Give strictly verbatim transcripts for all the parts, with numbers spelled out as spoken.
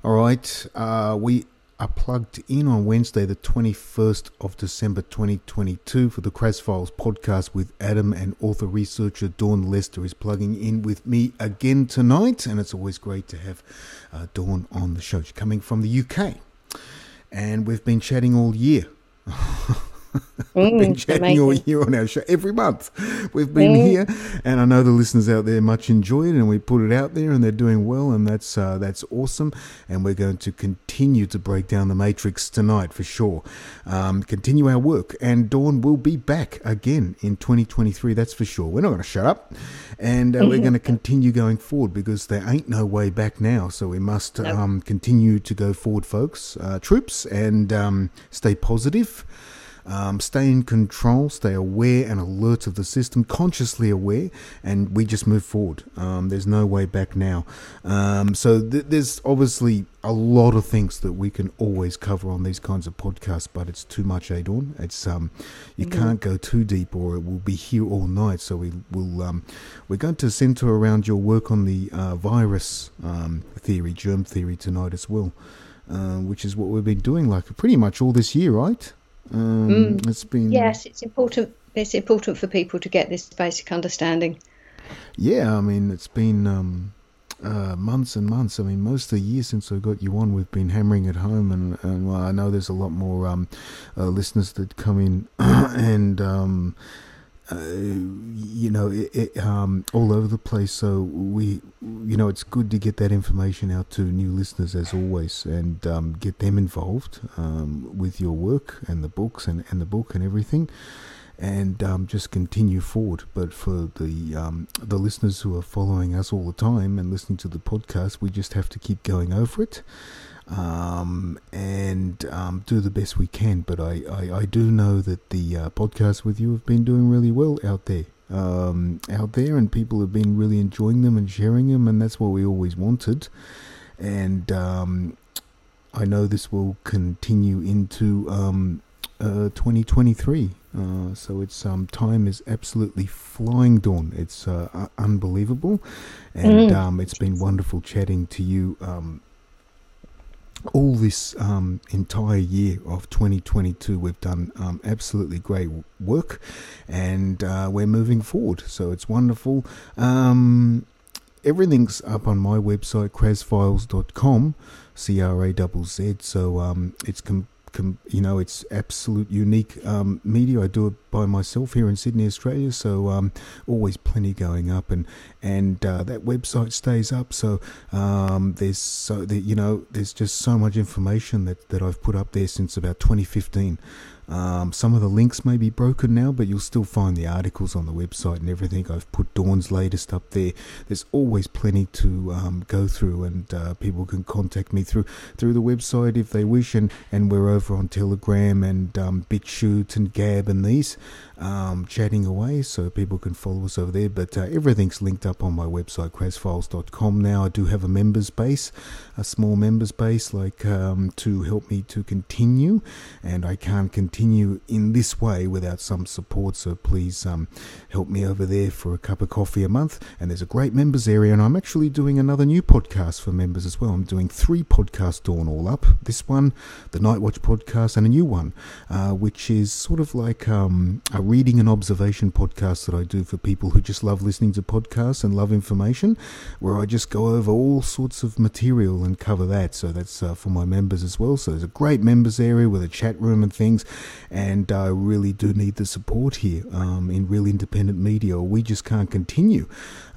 All right, uh, we are plugged in on Wednesday, the twenty-first of December, twenty twenty-two, for the Kraz Files podcast with Adam, and author researcher Dawn Lester is plugging in with me again tonight, and it's always great to have uh, Dawn on the show. She's coming from the U K, and we've been chatting all year. We've Mm, been chatting amazing. all year on our show. Every month we've been Mm. here, and I know the listeners out there much enjoy it, and we put it out there, and they're doing well, and that's uh, that's awesome. And we're going to continue to break down the Matrix tonight for sure. Um, continue our work, and Dawn will be back again in twenty twenty-three. That's for sure. We're not going to shut up, and uh, we're going to continue going forward because there ain't no way back now. So we must Nope. um, continue to go forward, folks, uh, troops, and um, stay positive. Um, stay in control, stay aware and alert of the system, consciously aware, and we just move forward. Um, there's no way back now. Um, so th- there's obviously a lot of things that we can always cover on these kinds of podcasts, but it's too much, eh, Dawn? It's um, you Mm-hmm. can't go too deep, or it will be here all night. So we will um, we're going to centre around your work on the uh, virus um, theory, germ theory tonight as well, uh, which is what we've been doing like pretty much all this year, right? Um, Mm. It's been Yes, it's important. It's important for people to get this basic understanding. yeah. I mean, it's been um, uh, months and months. I mean, most of the year since I got you on, we've been hammering it home, and, and well, I know there's a lot more um, uh, listeners that come in, and um, uh, you know, it, it, um, all over the place. So we, you know, it's good to get that information out to new listeners as always, and um, get them involved um, with your work and the books and, and the book and everything, and um, just continue forward. But for the um, the listeners who are following us all the time and listening to the podcast, we just have to keep going over it. Um, and um, do the best we can. But I, I, I do know that the uh, podcasts with you have been doing really well out there, um, out there, and people have been really enjoying them and sharing them, and that's what we always wanted. And um, I know this will continue into um, uh, twenty twenty-three. Uh, so it's um, time is absolutely flying, Dawn. It's uh, uh, unbelievable, and Mm. um, it's been wonderful chatting to you. Um, all this um, entire year of twenty twenty-two, we've done um, absolutely great work, and uh, we're moving forward. So it's wonderful. Um, everything's up on my website, kraz files dot com, C R A Z Z. So um, it's com- com- you know, it's absolute unique um, media. I do it by myself here in Sydney, Australia. So um, always plenty going up, and and uh, that website stays up. So um, there's so that you know, there's just so much information that that I've put up there since about twenty fifteen. Um, some of the links may be broken now, but you'll still find the articles on the website and everything. I've put Dawn's latest up there. There's always plenty to um, go through, and uh, people can contact me through through the website if they wish, and, and we're over on Telegram and um, BitChute and Gab and these, um, chatting away, so people can follow us over there. But uh, everything's linked up on my website, kraz files dot com. Now I do have a members base, a small members base, like um, to help me to continue, and I can't continue continue in this way without some support, so please um, help me over there for a cup of coffee a month. And there's a great members area, and I'm actually doing another new podcast for members as well. I'm doing three podcasts, Dawn, all up. This one, the Night Watch podcast, and a new one, uh, which is sort of like um, a reading and observation podcast that I do for people who just love listening to podcasts and love information, where I just go over all sorts of material and cover that. So that's uh, for my members as well. So there's a great members area with a chat room and things. And I really do need the support here um, in real independent media, or we just can't continue.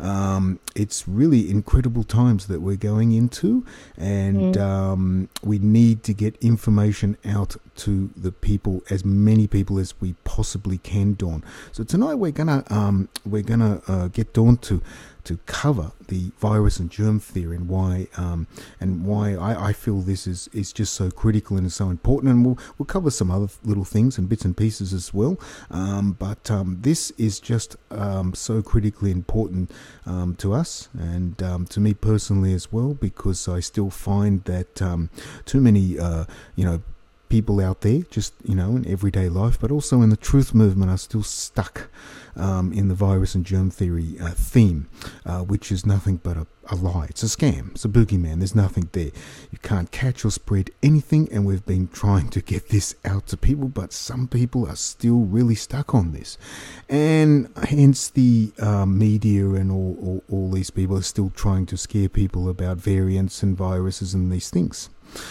Um, it's really incredible times that we're going into, and Mm. um, we need to get information out to the people, as many people as we possibly can, Dawn. So tonight we're gonna um, we're gonna uh, get Dawn to to cover the virus and germ theory, and why um, and why I, I feel this is, is just so critical and so important. And we'll we'll cover some other little things and bits and pieces as well. Um, but um, this is just um, so critically important um, to us, and um, to me personally as well, because I still find that um, too many uh, you know people out there, just, you know, in everyday life, but also in the truth movement, are still stuck um, in the virus and germ theory uh, theme, uh, which is nothing but a, a lie. It's a scam. It's a boogeyman. There's nothing there. You can't catch or spread anything, and we've been trying to get this out to people, but some people are still really stuck on this. And hence the uh, media and all, all, all these people are still trying to scare people about variants and viruses and these things.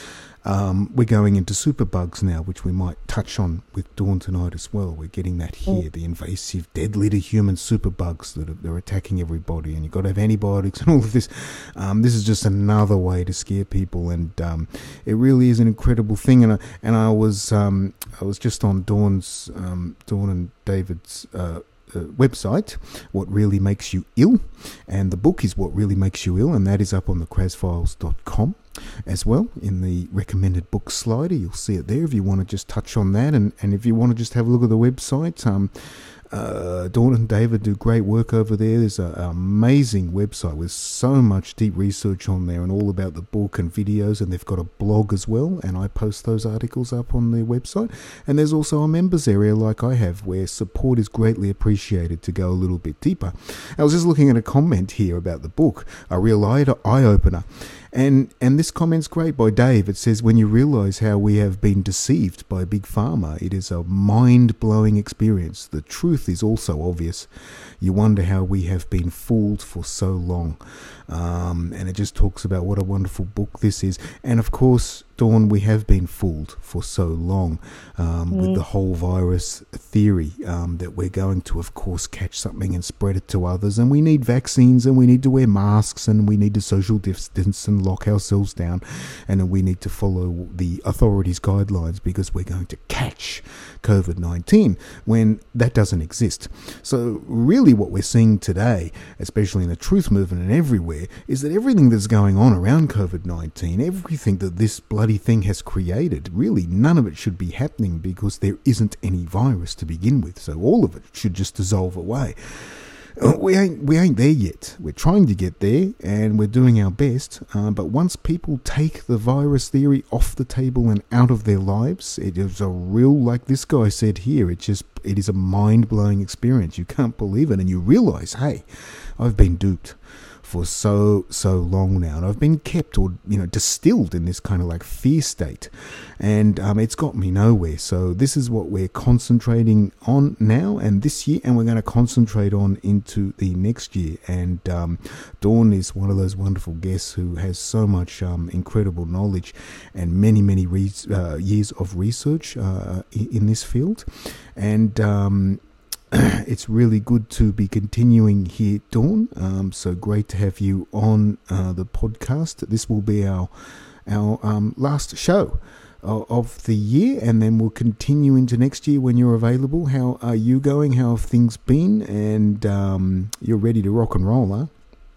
Um, we're going into superbugs now, which we might touch on with Dawn tonight as well. We're getting that here, the invasive, deadly to human superbugs that are, they're attacking everybody, and you've got to have antibiotics and all of this. Um, this is just another way to scare people, and um, it really is an incredible thing. And I, and I was um, I was just on Dawn's um, Dawn and David's Uh, Uh, website, What Really Makes You Ill, and the book is What Really Makes You Ill, and that is up on the Kraz Files dot com as well. In the recommended book slider, you'll see it there if you want to just touch on that, and, and if you want to just have a look at the website. um, uh, Dawn and David do great work over there. There's a, an amazing website with so much deep research on there and all about the book and videos, and they've got a blog as well, and I post those articles up on their website. And there's also a members area like I have, where support is greatly appreciated to go a little bit deeper. I was just looking at a comment here about the book, a real eye-opener. And and this comment's great by Dave. It says, when you realise how we have been deceived by Big Pharma, it is a mind-blowing experience. The truth is also obvious. You wonder how we have been fooled for so long. Um, and it just talks about what a wonderful book this is. And of course, Dawn, we have been fooled for so long um, mm. with the whole virus theory um, that we're going to, of course, catch something and spread it to others. And we need vaccines, and we need to wear masks, and we need to social distance and lock ourselves down. And then we need to follow the authorities' guidelines, because we're going to catch COVID nineteen when that doesn't exist. So really what we're seeing today, especially in the truth movement and everywhere, is that everything that's going on around COVID nineteen, everything that this bloody thing has created, really none of it should be happening, because there isn't any virus to begin with. So all of it should just dissolve away. We ain't we ain't there yet. We're trying to get there, and we're doing our best. Uh, but once people take the virus theory off the table and out of their lives, it is a real, like this guy said here, it just it is a mind-blowing experience. You can't believe it, and you realise, hey, I've been duped for so, so long now. And I've been kept, or, you know, distilled in this kind of like fear state. And um, it's got me nowhere. So this is what we're concentrating on now and this year, and we're going to concentrate on into the next year. And um, Dawn is one of those wonderful guests who has so much um, incredible knowledge and many, many re- uh, years of research uh, in, in this field. And um it's really good to be continuing here, Dawn. Um, so great to have you on uh, the podcast. This will be our our um, last show of, of the year, and then we'll continue into next year when you're available. How are you going? How have things been? And um, you're ready to rock and roll, huh?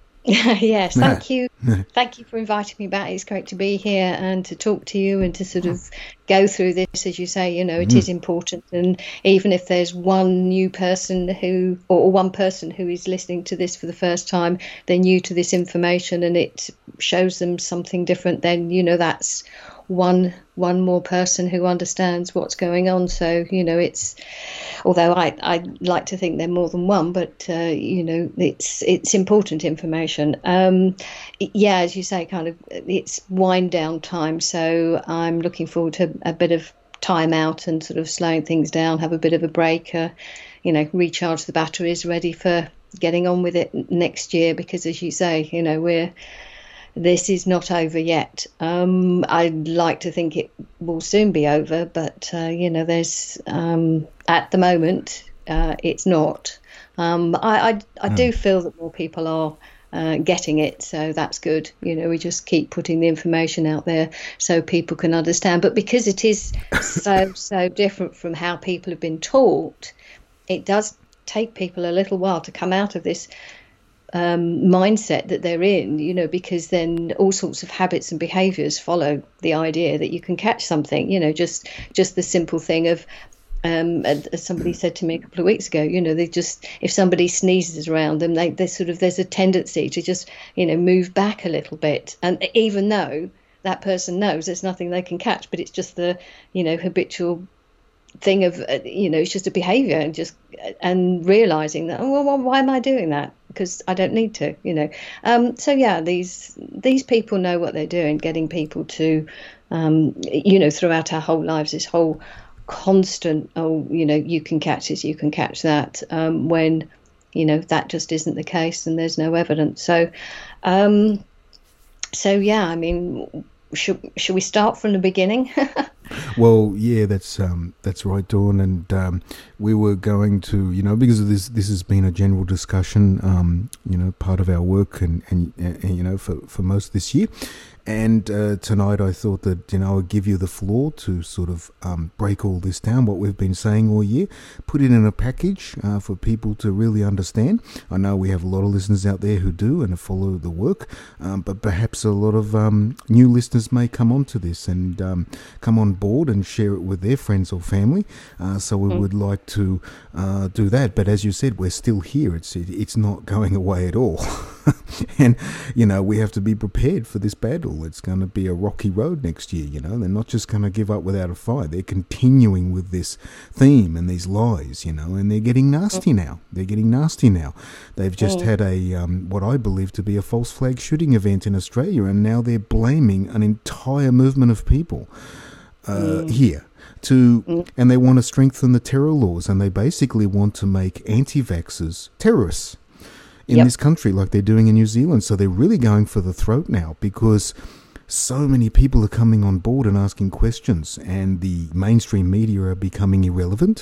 Yes, thank you. Thank you for inviting me back. It's great to be here and to talk to you and to sort of go through this. As you say, you know, it mm. is important. And even if there's one new person who, or one person who is listening to this for the first time, they're new to this information and it shows them something different, then, you know, that's one one more person who understands what's going on. So, you know, it's, although I I like to think they're more than one, but uh, you know, it's it's important information. Um, yeah, as you say, kind of it's wind down time. So I'm looking forward to a bit of time out and sort of slowing things down, have a bit of a break, uh, you know, recharge the batteries, ready for getting on with it next year. Because as you say, you know, we're this is not over yet. Um, I'd like to think it will soon be over, but, uh, you know, there's, um, at the moment, uh, it's not. Um, I, I, I do feel that more people are uh, getting it, so that's good. You know, we just keep putting the information out there so people can understand. But because it is so, so different from how people have been taught, it does take people a little while to come out of this Um, mindset that they're in, you know, because then all sorts of habits and behaviours follow the idea that you can catch something, you know, just just the simple thing of, um, as somebody said to me a couple of weeks ago, you know, they just, if somebody sneezes around them, they, they sort of, there's a tendency to just, you know, move back a little bit. And even though that person knows there's nothing they can catch, but it's just the, you know, habitual thing of, uh, you know, it's just a behavior, and just and realizing that, oh, well, why am I doing that? Because I don't need to, you know. Um, so yeah, these these people know what they're doing, getting people to, um, you know, throughout our whole lives, this whole constant, oh, you know, you can catch this, you can catch that, um, when, you know, that just isn't the case and there's no evidence. So, um, so yeah, I mean, should should we start from the beginning? Well, yeah, that's um, that's right, Dawn. And um, we were going to, you know, because of this, this has been a general discussion, um, you know, part of our work, and, and, and you know, for, for most of this year. And uh, tonight I thought that, you know, I'd give you the floor to sort of um, break all this down, what we've been saying all year, put it in a package uh, for people to really understand. I know we have a lot of listeners out there who do and follow the work, um, but perhaps a lot of um, new listeners may come onto this and um, come on board and share it with their friends or family. Uh, so we mm. would like to uh, do that. But as you said, we're still here. It's it, it's not going away at all. And, you know, we have to be prepared for this battle. It's going to be a rocky road next year, you know. They're not just going to give up without a fight. They're continuing with this theme and these lies, you know, and they're getting nasty now. They're getting nasty now. They've just had a, um, what I believe to be a false flag shooting event in Australia, and now they're blaming an entire movement of people uh, mm. here. To mm. And they want to strengthen the terror laws, and they basically want to make anti-vaxxers terrorists in yep. this country, like they're doing in New Zealand. So they're really going for the throat now, because so many people are coming on board and asking questions, and the mainstream media are becoming irrelevant,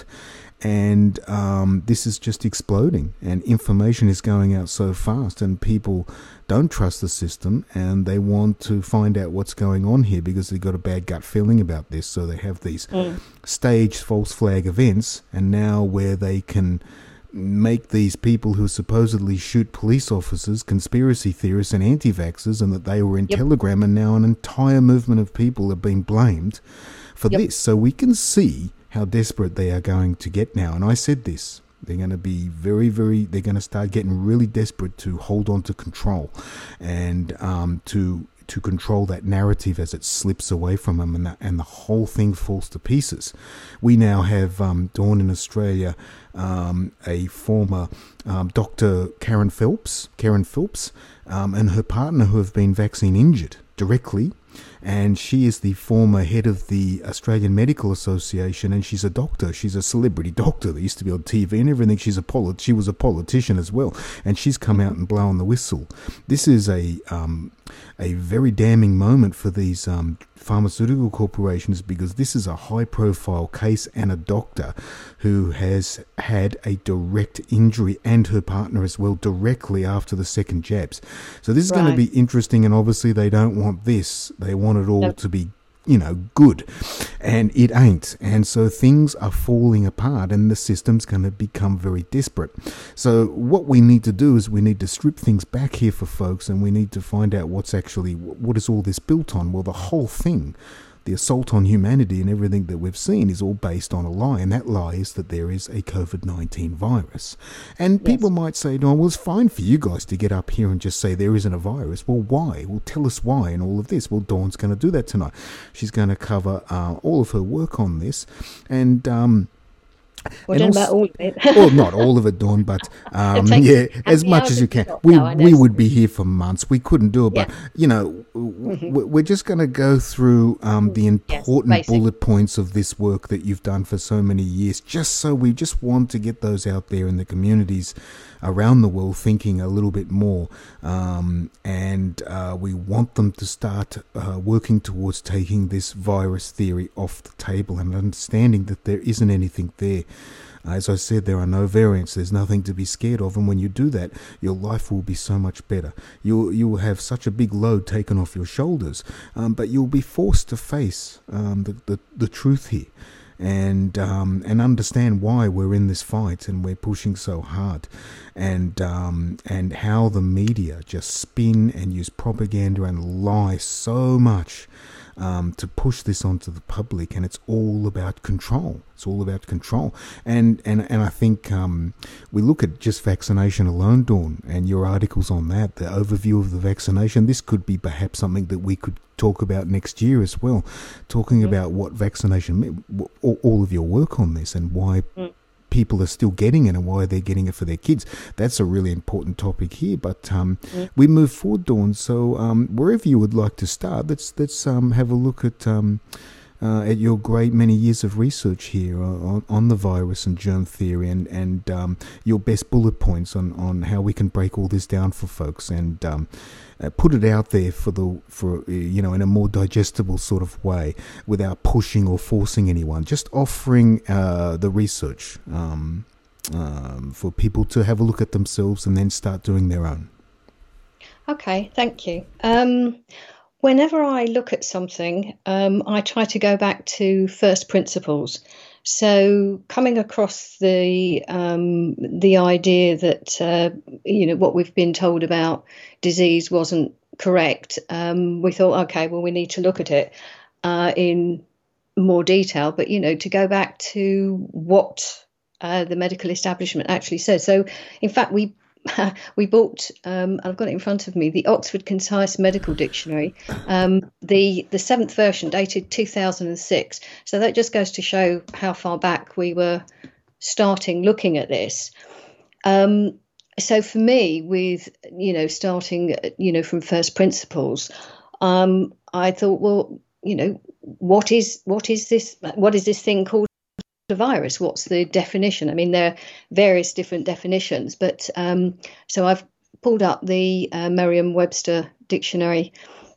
and um, this is just exploding, and information is going out so fast, and people don't trust the system, and they want to find out what's going on here because they've got a bad gut feeling about this. So they have these mm. staged false flag events, and now where they can make these people who supposedly shoot police officers conspiracy theorists and anti-vaxxers, and that they were in yep. Telegram, and now an entire movement of people have been blamed for yep. this. So we can see how desperate they are going to get now. And I said this, they're going to be very, very, they're going to start getting really desperate to hold on to control, and um, to to control that narrative as it slips away from them, and, that, and the whole thing falls to pieces. We now have, um, Dawn, in Australia, um, a former um, Doctor Karen Phelps, Karen Phelps, um, and her partner, who have been vaccine injured directly. And she is the former head of the Australian Medical Association, and she's a doctor. She's a celebrity doctor that used to be on T V and everything. She's a polit- She was a politician as well, and she's come out and blown the whistle. This is a um, a very damning moment for these um, pharmaceutical corporations, because this is a high-profile case, and a doctor who has had a direct injury, and her partner as well, directly after the second jabs. So this is right. going to be interesting, and obviously they don't want this. They want it all nope. to be, you know, good, and it ain't. And so things are falling apart, and the system's going to become very desperate. So what we need to do is we need to strip things back here for folks, and we need to find out what's actually, what is all this built on? Well, the whole thing, the assault on humanity and everything that we've seen, is all based on a lie, and that lie is that there is a COVID nineteen virus. And yes. people might say, no, well, it's fine for you guys to get up here and just say there isn't a virus. Well, why? Well, tell us why and all of this. Well, Dawn's going to do that tonight. She's going to cover uh, all of her work on this, and um Well, don't about all of it. Well, not all of it, Dawn, but um, yeah, as much as you can. We no, we would be here for months. We couldn't do it, yeah. but you know, mm-hmm. we're just going to go through um, the important yes, bullet points of this work that you've done for so many years. Just so we just want to get those out there in the communities around the world, thinking a little bit more, um, and uh, we want them to start uh, working towards taking this virus theory off the table, and understanding that there isn't anything there. As I said, there are no variants. There's nothing to be scared of, and when you do that, your life will be so much better. You'll you will have such a big load taken off your shoulders, um, but you'll be forced to face um, the, the the truth here, and um, and understand why we're in this fight and we're pushing so hard, and um, and how the media just spin and use propaganda and lie so much um, to push this onto the public, and it's all about control. It's all about control, and and and I think um, we look at just vaccination alone, Dawn, and your articles on that, the overview of the vaccination. This could be perhaps something that we could talk about next year as well, talking mm. about what vaccination meant, all of your work on this, and why mm. people are still getting it and why they're getting it for their kids. That's a really important topic here. But um, mm. we move forward, Dawn. So um, wherever you would like to start, let's let's um, have a look at um, uh, at your great many years of research here on, on the virus and germ theory, and and um, your best bullet points on, on how we can break all this down for folks, and um, Uh, put it out there for the for you know in a more digestible sort of way, without pushing or forcing anyone. Just offering uh, the research um, um, for people to have a look at themselves and then start doing their own. Okay, thank you. Um, whenever I look at something, um, I try to go back to first principles. So coming across the um, the idea that uh, you know what we've been told about disease wasn't correct, um, we thought, okay, well, we need to look at it uh, in more detail. But you know, to go back to what uh, the medical establishment actually says. So, in fact, we. we bought, um, I've got it in front of me, the Oxford Concise Medical Dictionary, um, the the seventh version, dated two thousand six. So that just goes to show how far back we were starting looking at this. Um, so for me, with, you know, starting, you know, from first principles, um, I thought, well, you know, what is what is this? What is this thing called? A virus? What's the definition? I mean, there are various different definitions, but um, so I've pulled up the uh, Merriam-Webster dictionary,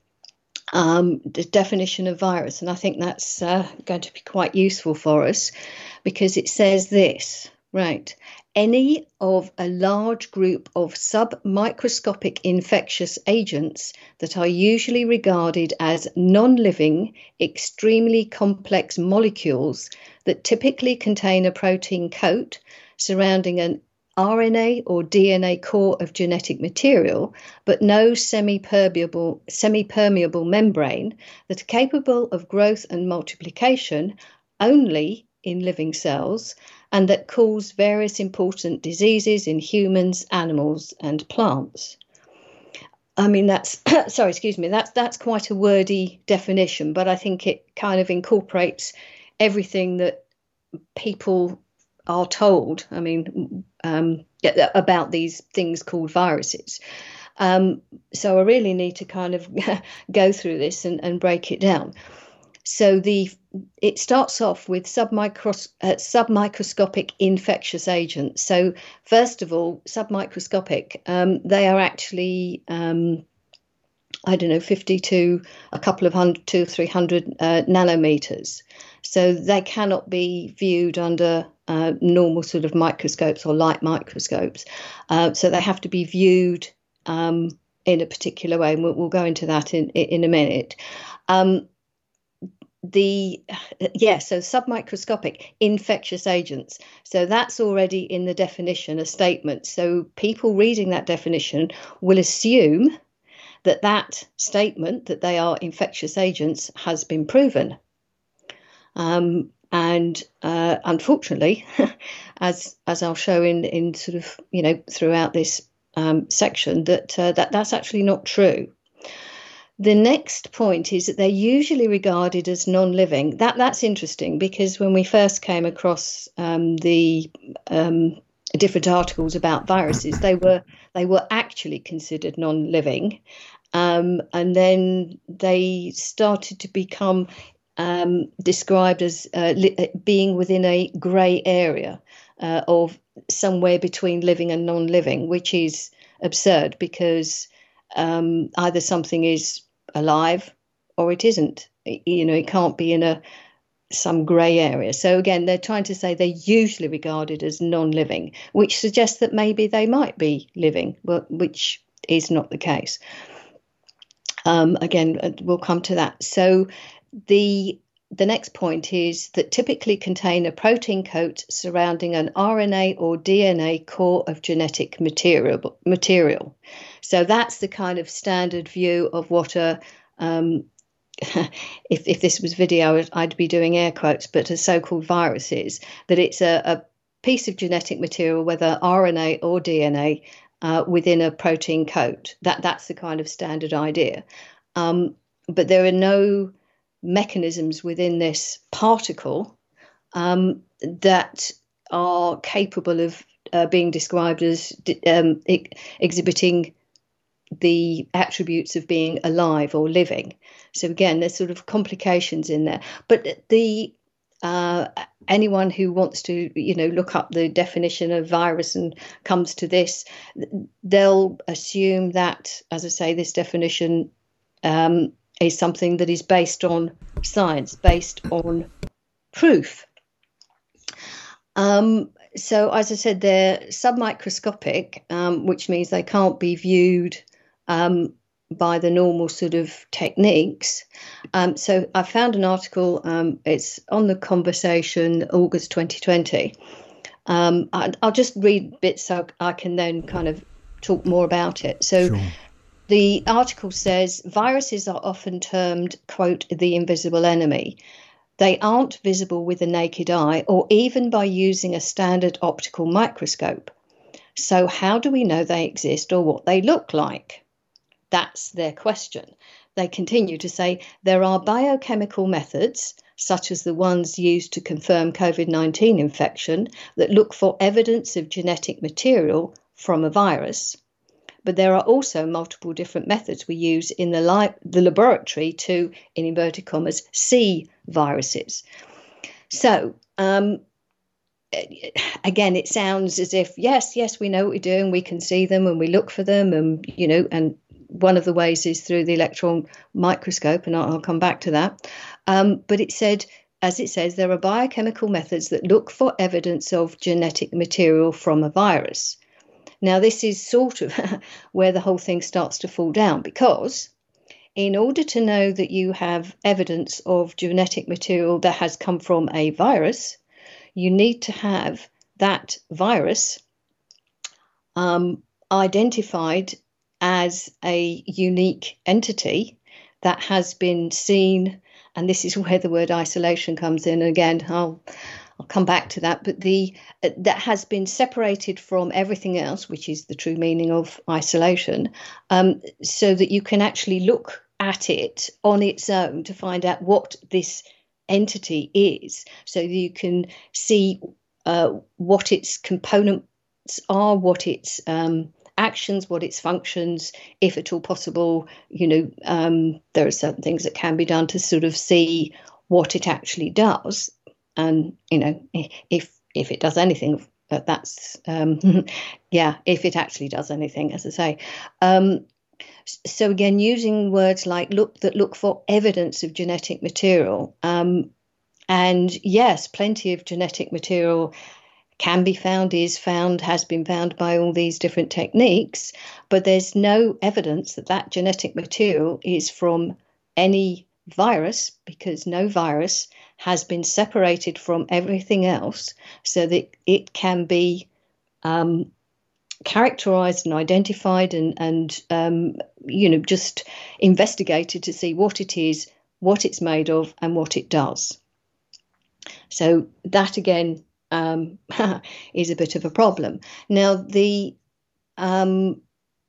um, the definition of virus, and I think that's uh, going to be quite useful for us, because it says this, right? Any of a large group of submicroscopic infectious agents that are usually regarded as non-living, extremely complex molecules that typically contain a protein coat surrounding an R N A or D N A core of genetic material, but no semi-permeable, semi-permeable membrane, that are capable of growth and multiplication only in living cells, and that cause various important diseases in humans, animals, and plants. I mean, that's, sorry, excuse me, that's, that's quite a wordy definition, but I think it kind of incorporates everything that people are told, I mean, um, about these things called viruses. Um, so I really need to kind of go through this and, and break it down. So the it starts off with submicros, uh, submicroscopic infectious agents. So first of all, submicroscopic, um, they are actually, um, I don't know, fifty to a couple of hundred, two or three hundred uh, nanometers. So they cannot be viewed under uh, normal sort of microscopes or light microscopes. Uh, so they have to be viewed um, in a particular way, and we'll, we'll go into that in in a minute. Um, The yeah, so submicroscopic infectious agents. So that's already in the definition, a statement. So people reading that definition will assume that that statement, that they are infectious agents, has been proven. Um, and uh, unfortunately, as as I'll show in in sort of you know throughout this um, section, that uh, that that's actually not true. The next point is that they're usually regarded as non-living. That that's interesting, because when we first came across um, the um, different articles about viruses, they were they were actually considered non-living, um, and then they started to become um, described as uh, li- being within a grey area uh, of somewhere between living and non-living, which is absurd, because um, either something is alive or it isn't. You know, it can't be in a some grey area. So again, they're trying to say they're usually regarded as non-living, which suggests that maybe they might be living, but which is not the case. Um, again, we'll come to that. So the the next point is that typically contain a protein coat surrounding an R N A or D N A core of genetic material. material. So that's the kind of standard view of what a um, if, if this was video, I'd be doing air quotes, but as so-called viruses, that it's a, a piece of genetic material, whether R N A or D N A, uh, within a protein coat. That that's the kind of standard idea. Um, but there are no mechanisms within this particle um, that are capable of uh, being described as um, ex- exhibiting the attributes of being alive or living. So again, there's sort of complications in there. But the uh, anyone who wants to, you know, look up the definition of virus and comes to this, they'll assume that, as I say, this definition um, is something that is based on science, based on proof. Um, so, as I said, they're submicroscopic, um, which means they can't be viewed um, by the normal sort of techniques. Um, so I found an article, um, it's on The Conversation, August twenty twenty. Um, I, I'll just read bits so I can then kind of talk more about it. So sure. The article says, viruses are often termed, quote, the invisible enemy. They aren't visible with the naked eye or even by using a standard optical microscope. So how do we know they exist or what they look like? That's their question. They continue to say there are biochemical methods, such as the ones used to confirm COVID nineteen infection, that look for evidence of genetic material from a virus. But there are also multiple different methods we use in the, li- the laboratory to, in inverted commas, see viruses. So, um, again, it sounds as if, yes, yes, we know what we're doing, we can see them and we look for them, and, you know, and one of the ways is through the electron microscope, and I'll, I'll come back to that. Um, but it said, as it says, there are biochemical methods that look for evidence of genetic material from a virus. Now, this is sort of where the whole thing starts to fall down, because in order to know that you have evidence of genetic material that has come from a virus, you need to have that virus um, identified as a unique entity that has been seen, and this is where the word isolation comes in. Again, I'll I'll come back to that, but the uh, that has been separated from everything else, which is the true meaning of isolation, um, so that you can actually look at it on its own to find out what this entity is, so that you can see uh, what its components are, what its um, actions, what its functions, if at all possible. You know, um, there are certain things that can be done to sort of see what it actually does. And, you know, if if it does anything, that's, um, yeah, if it actually does anything, as I say. Um, so, again, using words like look that look for evidence of genetic material. Um, and, yes, plenty of genetic material can be found, is found, has been found by all these different techniques. But there's no evidence that that genetic material is from any virus, because no virus has been separated from everything else so that it can be um, characterized and identified and, and um, you know, just investigated to see what it is, what it's made of, and what it does. So that, again, um, is a bit of a problem. Now, the um,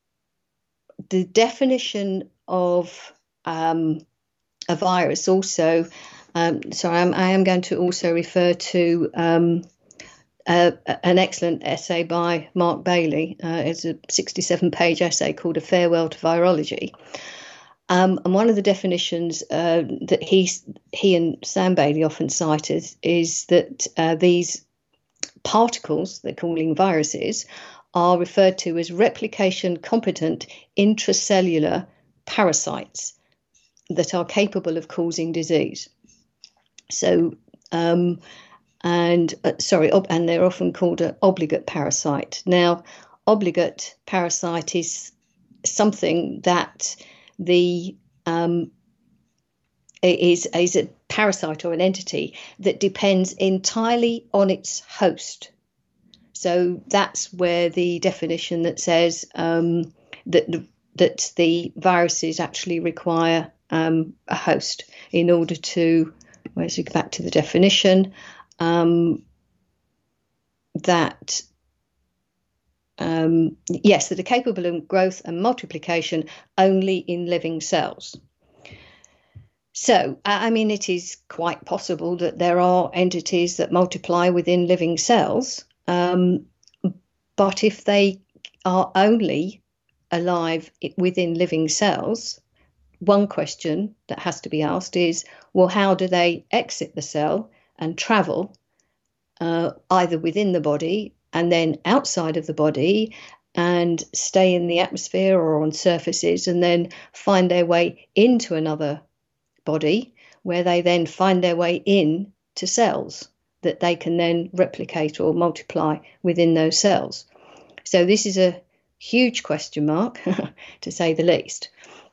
the definition of um, a virus also, um, sorry, I'm, I am going to also refer to um, uh, an excellent essay by Mark Bailey. Uh, it's a sixty-seven page essay called A Farewell to Virology. Um, and one of the definitions uh, that he, he and Sam Bailey often cite is, is that uh, these particles, they're calling viruses, are referred to as replication competent intracellular parasites that are capable of causing disease. So, um, and uh, sorry, ob- and they're often called an obligate parasite. Now, obligate parasite is something that the um, is, is a parasite or an entity that depends entirely on its host. So that's where the definition that says um, that the, that the viruses actually require um, a host in order to, let's go back to the definition, um, that, um, yes, that are capable of growth and multiplication only in living cells. So, I mean, it is quite possible that there are entities that multiply within living cells, um, but if they are only alive within living cells, one question that has to be asked is, well, how do they exit the cell and travel uh, either within the body and then outside of the body and stay in the atmosphere or on surfaces and then find their way into another body, where they then find their way in to cells that they can then replicate or multiply within those cells. So this is a huge question mark, to say the least.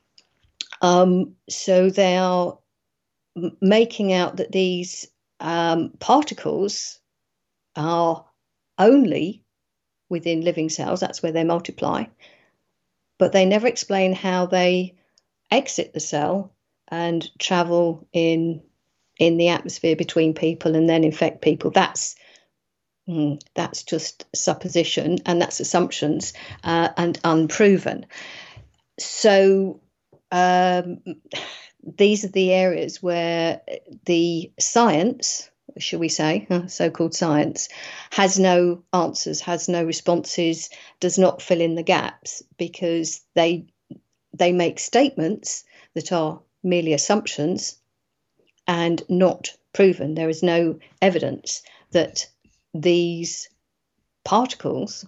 Um, so they are m- making out that these um, particles are only within living cells, that's where they multiply, but they never explain how they exit the cell and travel in in the atmosphere between people and then infect people. That's mm, that's just supposition, and that's assumptions uh, and unproven. So um, these are the areas where the science, shall we say, so-called science, has no answers, has no responses, does not fill in the gaps, because they they make statements that are merely assumptions and not proven. There is no evidence that these particles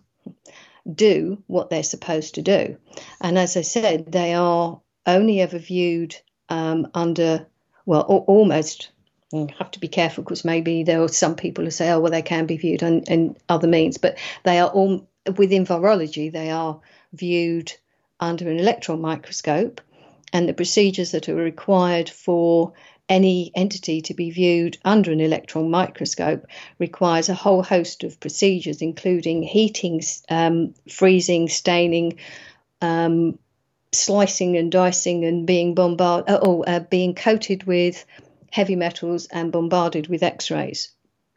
do what they're supposed to do. And as I said, they are only ever viewed um, under, well, a- almost, you have to be careful because maybe there are some people who say, oh, well, they can be viewed in, in other means, but they are all, within virology, they are viewed under an electron microscope, and the procedures that are required for any entity to be viewed under an electron microscope requires a whole host of procedures, including heating, um, freezing, staining, um, slicing and dicing, and being bombarded, or uh, being coated with heavy metals and bombarded with X-rays.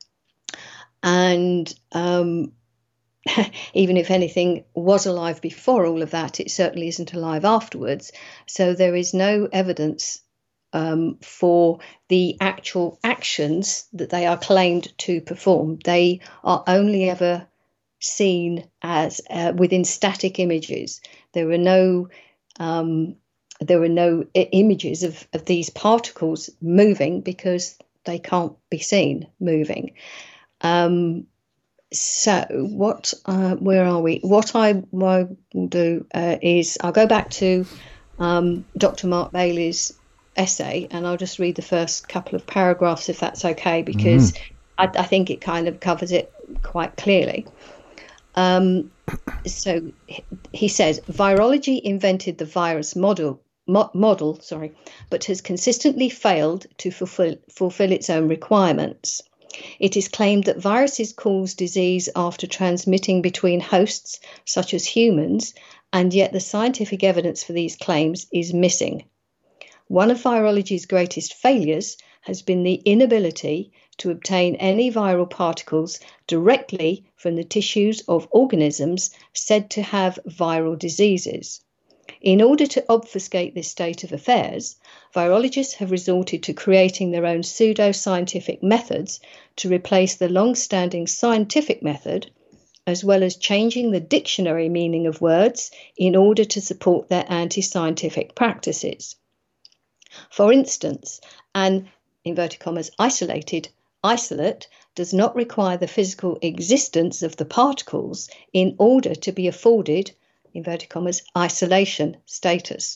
And um, even if anything was alive before all of that, it certainly isn't alive afterwards. So there is no evidence um, for the actual actions that they are claimed to perform. They are only ever seen as uh, within static images. There are no um, there are no I- images of, of these particles moving because they can't be seen moving. Um, So what, uh, where are we? What I, what I will do uh, is I'll go back to um, Doctor Mark Bailey's essay, and I'll just read the first couple of paragraphs, if that's okay, because mm. I, I think it kind of covers it quite clearly. Um, so he says, virology invented the virus model, mo- model, sorry, but has consistently failed to fulfill, fulfill its own requirements. It is claimed that viruses cause disease after transmitting between hosts, such as humans, and yet the scientific evidence for these claims is missing. One of virology's greatest failures has been the inability to obtain any viral particles directly from the tissues of organisms said to have viral diseases. In order to obfuscate this state of affairs, virologists have resorted to creating their own pseudo-scientific methods to replace the long-standing scientific method, as well as changing the dictionary meaning of words in order to support their anti-scientific practices. For instance, an, inverted commas, isolated isolate does not require the physical existence of the particles in order to be afforded, inverted commas, isolation status.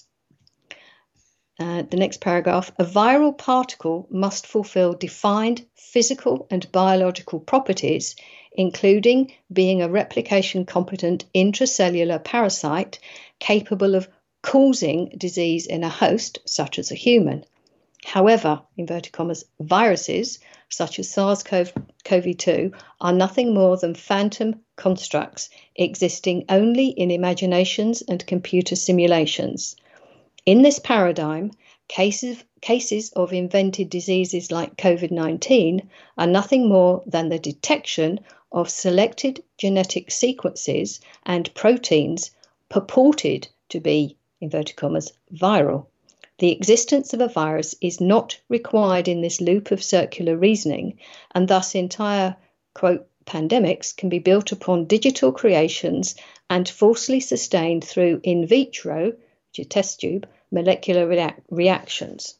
Uh, the next paragraph, a viral particle must fulfill defined physical and biological properties, including being a replication-competent intracellular parasite capable of causing disease in a host, such as a human. However, inverted commas, viruses, such as SARS-CoV two, are nothing more than phantom constructs existing only in imaginations and computer simulations. In this paradigm, cases, cases of invented diseases like COVID nineteen are nothing more than the detection of selected genetic sequences and proteins purported to be, inverted commas, viral. The existence of a virus is not required in this loop of circular reasoning, and thus entire, quote, pandemics can be built upon digital creations and falsely sustained through in vitro, which is test tube, molecular rea- reactions.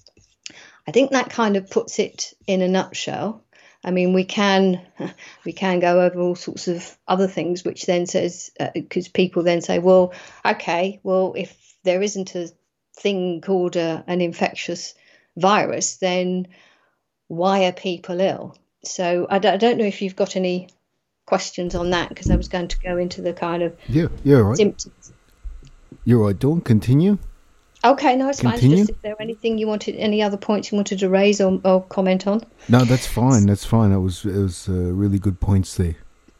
I think that kind of puts it in a nutshell. I mean, we can we can go over all sorts of other things, which then says, because uh, people then say, well, okay, well, if there isn't a thing called a, an infectious virus, then why are people ill? So I don't, I don't know if you've got any questions on that, because I was going to go into the kind of yeah, yeah, right. symptoms. You're right, Dawn. Continue. Okay, no, it's Continue. fine. It's just if there anything you wanted, any other points you wanted to raise or, or comment on. No, that's fine. That's fine. It was it was uh, really good points there.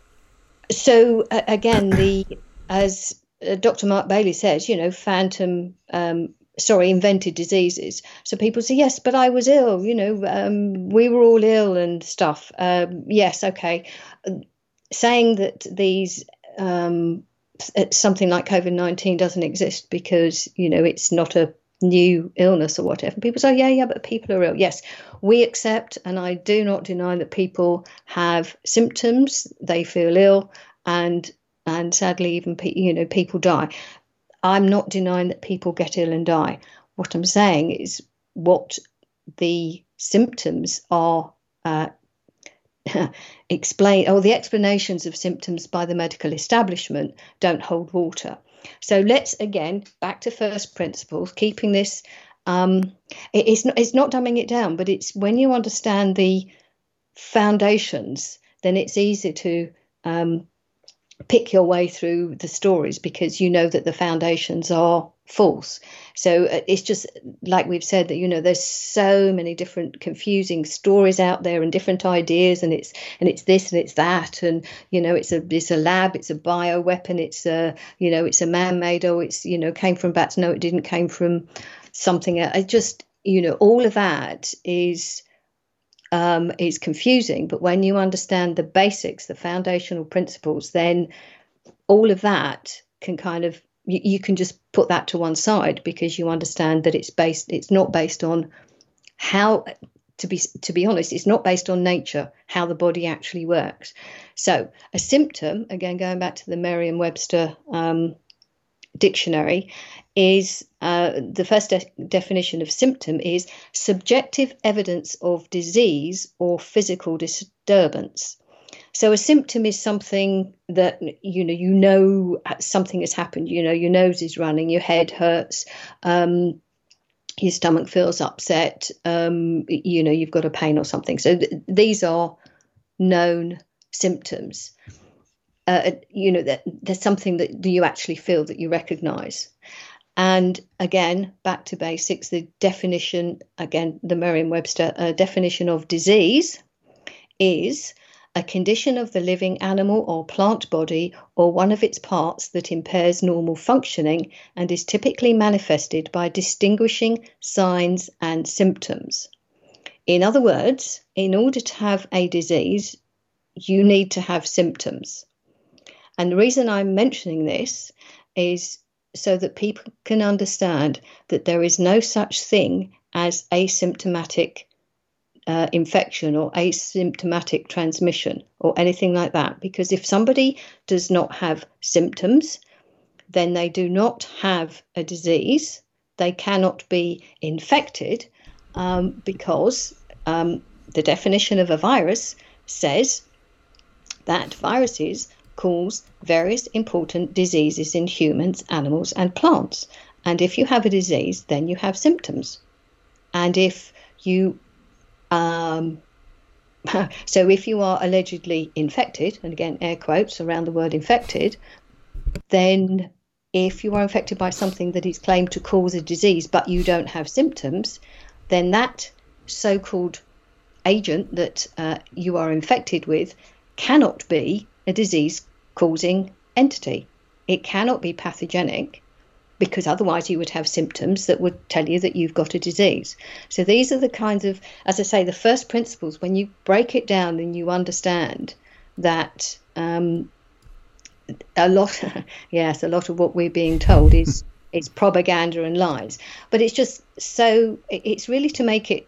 So uh, again, the as uh, Doctor Mark Bailey says, you know, phantom, um, sorry, invented diseases. So people say, yes, but I was ill. You know, um, we were all ill and stuff. Um, yes, okay. Saying that these um, something like COVID nineteen doesn't exist because, you know, it's not a new illness or whatever. People say, yeah, yeah, but people are ill. Yes, we accept, and I do not deny that people have symptoms, they feel ill, and and sadly even, you know, people die. I'm not denying that people get ill and die. What I'm saying is what the symptoms are uh, explain, or the explanations of symptoms by the medical establishment don't hold water. So let's, again, back to first principles, keeping this, um, it, it's, not, it's not dumbing it down, but it's when you understand the foundations, then it's easy to um, pick your way through the stories, because you know that the foundations are false. So uh, it's just like we've said, that, you know, there's so many different confusing stories out there and different ideas, and it's and it's this and it's that, and, you know, it's a it's a lab, it's a bioweapon, it's a, you know, it's a man-made, or it's, you know, came from bats, no, it didn't, came from something else. I just, you know, all of that is um is confusing. But when you understand the basics, the foundational principles, then all of that can kind of, you, you can just put that to one side, because you understand that it's based, it's not based on how, to be to be honest, it's not based on nature, how the body actually works. So a symptom, again, going back to the Merriam-Webster um, dictionary, is uh, the first de- definition of symptom is subjective evidence of disease or physical disturbance. So a symptom is something that, you know, you know something has happened. You know, your nose is running, your head hurts, um, your stomach feels upset, um, you know, you've got a pain or something. So th- these are known symptoms. Uh, you know, that there's something that you actually feel, that you recognize. And again, back to basics, the definition, again, the Merriam-Webster uh, definition of disease is a condition of the living animal or plant body or one of its parts that impairs normal functioning and is typically manifested by distinguishing signs and symptoms. In other words, in order to have a disease, you need to have symptoms. And the reason I'm mentioning this is so that people can understand that there is no such thing as asymptomatic uh, infection or asymptomatic transmission or anything like that. Because if somebody does not have symptoms, then they do not have a disease. They cannot be infected um, because um, the definition of a virus says that viruses cause various important diseases in humans, animals, and plants. And if you have a disease, then you have symptoms. And if you, um, so if you are allegedly infected, and again, air quotes around the word infected, then if you are infected by something that is claimed to cause a disease, but you don't have symptoms, then that so-called agent that uh, you are infected with cannot be a disease-causing entity. It cannot be pathogenic because otherwise you would have symptoms that would tell you that you've got a disease. So these are the kinds of, as I say, the first principles. When you break it down and you understand that um, a lot, yes, a lot of what we're being told is is propaganda and lies. But it's just so, it's really to make it,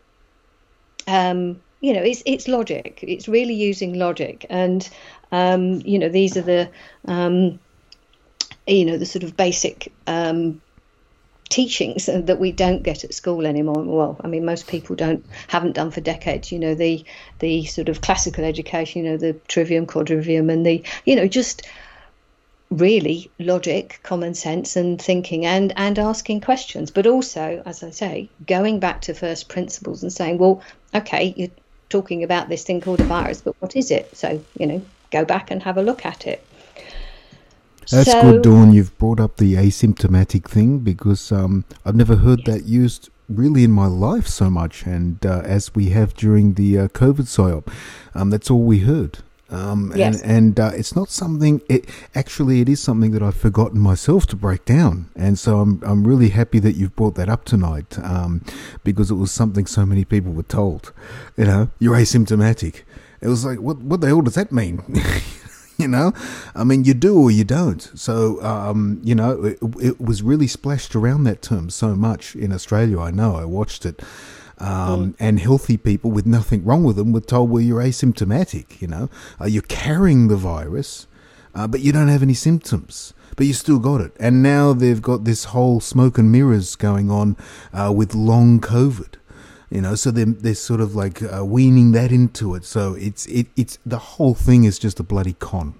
um, you know, it's it's logic. It's really using logic, and um, you know, these are the um, you know, the sort of basic um, teachings that we don't get at school anymore. Well, I mean, most people don't, haven't done for decades. You know, the the sort of classical education, you know, the trivium, quadrivium, and the, you know, just really logic, common sense, and thinking, and and asking questions. But also, as I say, going back to first principles and saying, well, okay, you're talking about this thing called a virus, but what is it? So, you know, go back and have a look at it. That's so, good, Dawn. You've brought up the asymptomatic thing, because um, I've never heard yes. that used really in my life so much. And uh, as we have during the uh, COVID psyop, um, that's all we heard. Um, yes. And, and uh, it's not something, it, actually it is something that I've forgotten myself to break down. And so I'm I'm really happy that you've brought that up tonight, um, because it was something so many people were told. You know, you're asymptomatic. It was like, what, what the hell does that mean? You know, I mean, you do or you don't. So, um, you know, it, it was really splashed around that term so much in Australia. I know, I watched it. Um, mm. And healthy people with nothing wrong with them were told, well, you're asymptomatic, you know. Uh, you're carrying the virus, uh, but you don't have any symptoms. But you still got it. And now they've got this whole smoke and mirrors going on uh, with long COVID. You know, so they're, they're sort of like uh, weaning that into it. So it's it it's the whole thing is just a bloody con.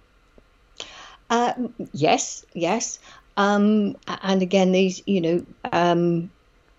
Uh, yes, yes. Um, and again, these, you know, um,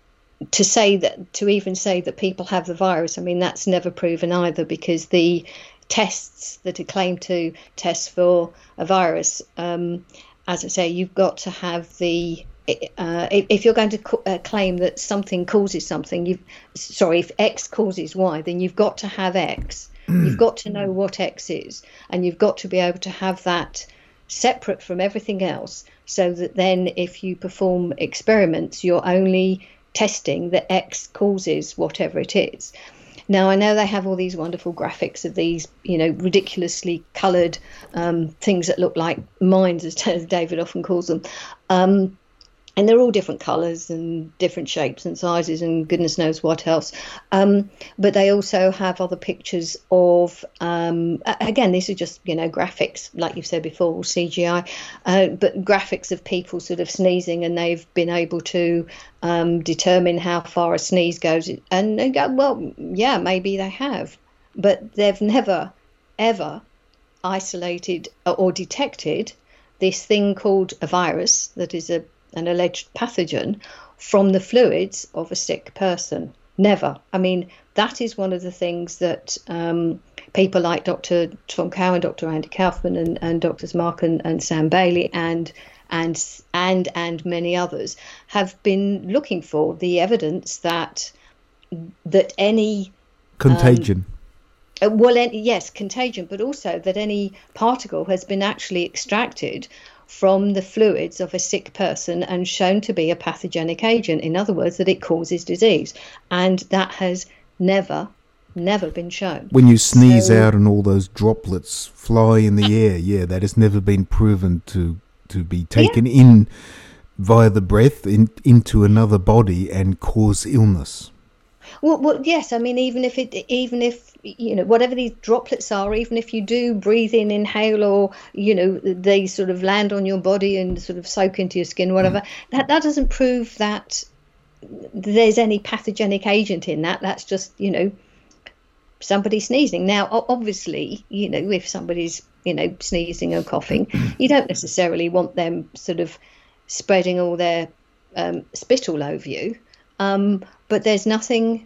to say that, to even say that people have the virus, I mean, that's never proven either, because the tests that are claimed to test for a virus, um, as I say, you've got to have the Uh, if, if you're going to co- uh, claim that something causes something, you've, sorry, if X causes Y, then you've got to have X. Mm. You've got to know what X is, and you've got to be able to have that separate from everything else, so that then if you perform experiments, you're only testing that X causes whatever it is. Now, I know they have all these wonderful graphics of these, you know, ridiculously coloured um, things that look like mines, as David often calls them. Um, And they're all different colours and different shapes and sizes and goodness knows what else. Um, but they also have other pictures of, um, again, these are just, you know, graphics, like you've said before, C G I, uh, but graphics of people sort of sneezing, and they've been able to um, determine how far a sneeze goes. And they go, well, yeah, maybe they have. But they've never, ever isolated or detected this thing called a virus that is a an alleged pathogen from the fluids of a sick person. Never. I mean, that is one of the things that um, people like Doctor Tom Cowan, Doctor Andy Kaufman, and, and Doctors Mark and, and Sam Bailey, and and and and many others have been looking for, the evidence that that any contagion. Um, well, yes, contagion, but also that any particle has been actually extracted from the fluids of a sick person and shown to be a pathogenic agent. In other words, that it causes disease. And that has never, never been shown. When you sneeze so, out and all those droplets fly in the air, yeah, that has never been proven to, to be taken yeah. in via the breath in, into another body and cause illness. Well, well, yes. I mean, even if it, even if you know, whatever these droplets are, even if you do breathe in, inhale, or you know, they sort of land on your body and sort of soak into your skin, whatever. Mm. That that doesn't prove that there's any pathogenic agent in that. That's just, you know, somebody sneezing. Now, obviously, you know, if somebody's, you know, sneezing or coughing, you don't necessarily want them sort of spreading all their um, spit all over you. Um, but there's nothing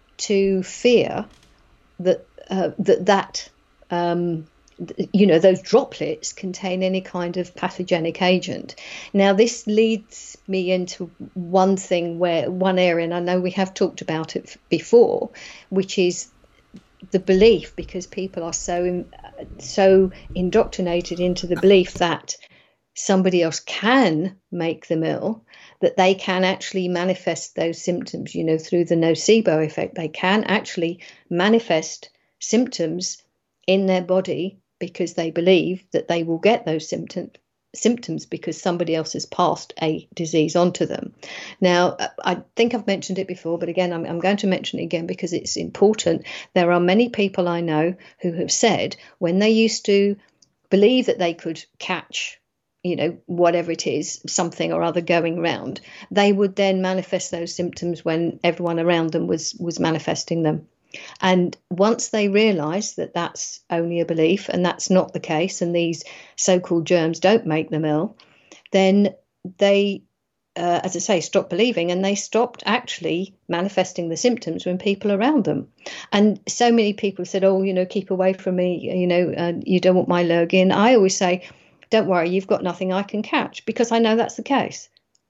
to fear that uh, that that um, you know, those droplets contain any kind of pathogenic agent. Now, this leads me into one thing where one area, and I know we have talked about it before, which is the belief, because people are so so indoctrinated into the belief that somebody else can make them ill, that they can actually manifest those symptoms, you know, through the nocebo effect. They can actually manifest symptoms in their body because they believe that they will get those symptoms symptoms because somebody else has passed a disease onto them. Now, I think I've mentioned it before, but again, I'm, I'm going to mention it again because it's important. There are many people I know who have said when they used to believe that they could catch, you know, whatever it is, something or other going round, they would then manifest those symptoms when everyone around them was was manifesting them. And once they realise that that's only a belief and that's not the case, and these so-called germs don't make them ill, then they, uh, as I say, stopped believing, and they stopped actually manifesting the symptoms when people around them. And so many people said, oh, you know, keep away from me, you know, uh, you don't want my lurgy. And I always say, don't worry, you've got nothing I can catch, because I know that's the case.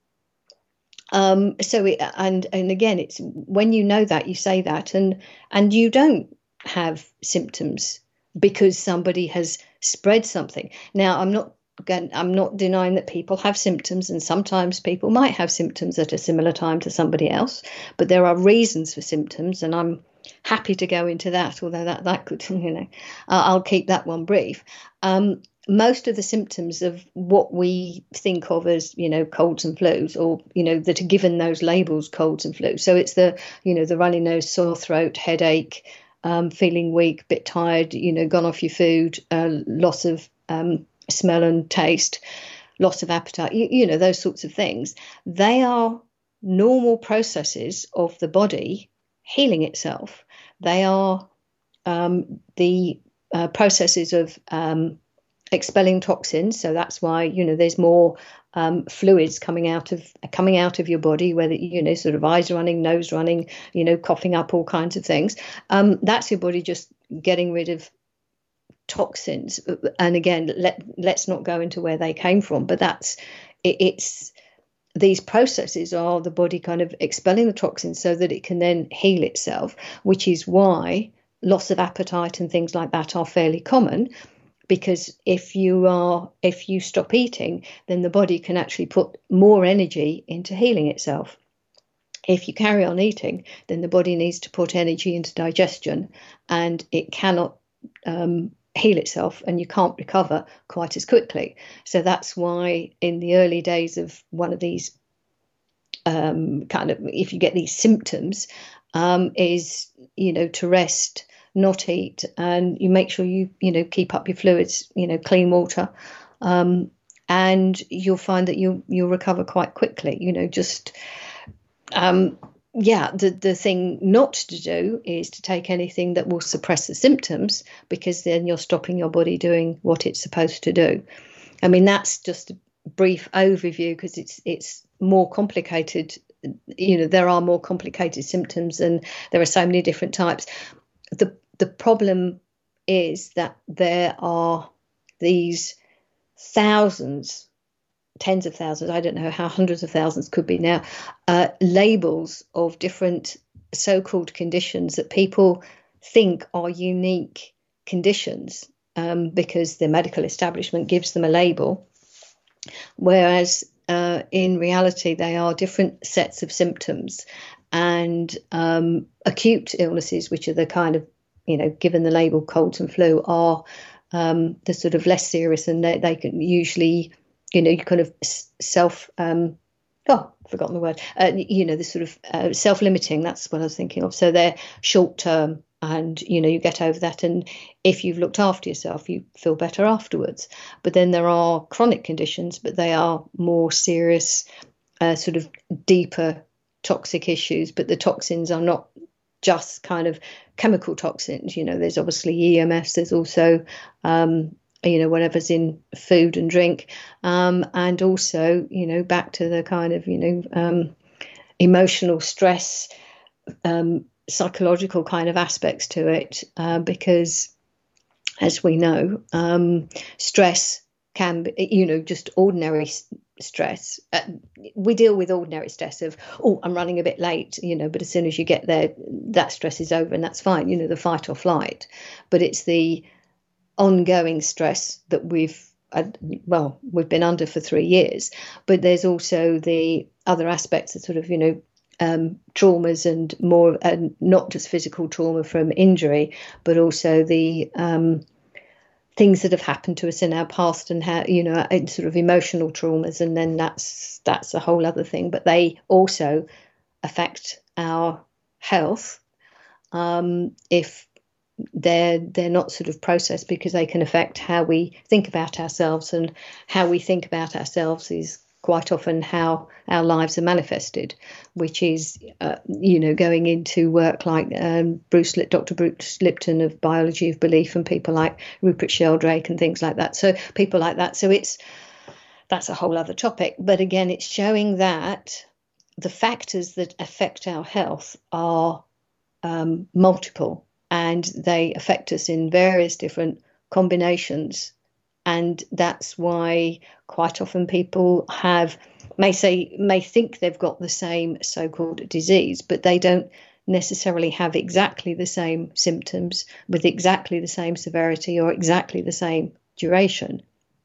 Um, so, it, and and again, it's when you know that, you say that, and and you don't have symptoms because somebody has spread something. Now, I'm not I'm not denying that people have symptoms, and sometimes people might have symptoms at a similar time to somebody else, but there are reasons for symptoms, and I'm happy to go into that, although that, that could, you know, uh, I'll keep that one brief. Um, most of the symptoms of what we think of as, you know, colds and flus, or, you know, that are given those labels, colds and flu. So it's the, you know, the runny nose, sore throat, headache, um, feeling weak, bit tired, you know, gone off your food, uh, loss of um, smell and taste, loss of appetite, you, you know, those sorts of things. They are normal processes of the body healing itself. They are um, the uh, processes of um, expelling toxins. So that's why, you know, there's more um, fluids coming out of coming out of your body, whether, you know, sort of eyes running, nose running, you know, coughing up, all kinds of things. Um, that's your body just getting rid of toxins. And again, let, let's not go into where they came from, but that's it, it's these processes are the body kind of expelling the toxins so that it can then heal itself, which is why loss of appetite and things like that are fairly common. Because if you are, if you stop eating, then the body can actually put more energy into healing itself. If you carry on eating, then the body needs to put energy into digestion, and it cannot um, heal itself, and you can't recover quite as quickly. So that's why in the early days of one of these um, kind of, if you get these symptoms, um, is, you know, to rest, not eat, and you make sure you, you know, keep up your fluids, you know, clean water, um, and you'll find that you'll, you'll recover quite quickly, you know, just, um, yeah, the, the thing not to do is to take anything that will suppress the symptoms, because then you're stopping your body doing what it's supposed to do. I mean, that's just a brief overview, because it's, it's more complicated. You know, there are more complicated symptoms, and there are so many different types. The The problem is that there are these thousands, tens of thousands, I don't know how hundreds of thousands could be now, uh, labels of different so-called conditions that people think are unique conditions um, because the medical establishment gives them a label, whereas uh, in reality they are different sets of symptoms. And um, acute illnesses, which are the kind of, you know, given the label colds and flu, are um, the sort of less serious, and they, they can usually, you know, you kind of self, um, oh, I've forgotten the word, uh, you know, the sort of uh, self-limiting, that's what I was thinking of. So they're short term, and, you know, you get over that. And if you've looked after yourself, you feel better afterwards. But then there are chronic conditions, but they are more serious, uh, sort of deeper toxic issues. But the toxins are not just kind of chemical toxins. You know, there's obviously E M Fs, there's also, um, you know, whatever's in food and drink. Um, and also, you know, back to the kind of, you know, um, emotional stress, um, psychological kind of aspects to it, uh, because as we know, um, stress can be, you know, just ordinary stress. Uh, we deal with ordinary stress of, oh, I'm running a bit late, you know, but as soon as you get there, that stress is over and that's fine, you know, the fight or flight. But it's the ongoing stress that we've uh, well, we've been under for three years, but there's also the other aspects of sort of, you know, um, traumas and more, and not just physical trauma from injury, but also the um, things that have happened to us in our past, and how, you know, and sort of emotional traumas, and then that's that's a whole other thing. But they also affect our health um, if they're they're not sort of processed, because they can affect how we think about ourselves, and how we think about ourselves is quite often how our lives are manifested, which is, uh, you know, going into work like um, Bruce, Doctor Bruce Lipton of Biology of Belief, and people like Rupert Sheldrake and things like that. So people like that. So it's that's a whole other topic. But again, it's showing that the factors that affect our health are um, multiple, and they affect us in various different combinations. And that's why quite often people have may say may think they've got the same so-called disease, but they don't necessarily have exactly the same symptoms with exactly the same severity or exactly the same duration.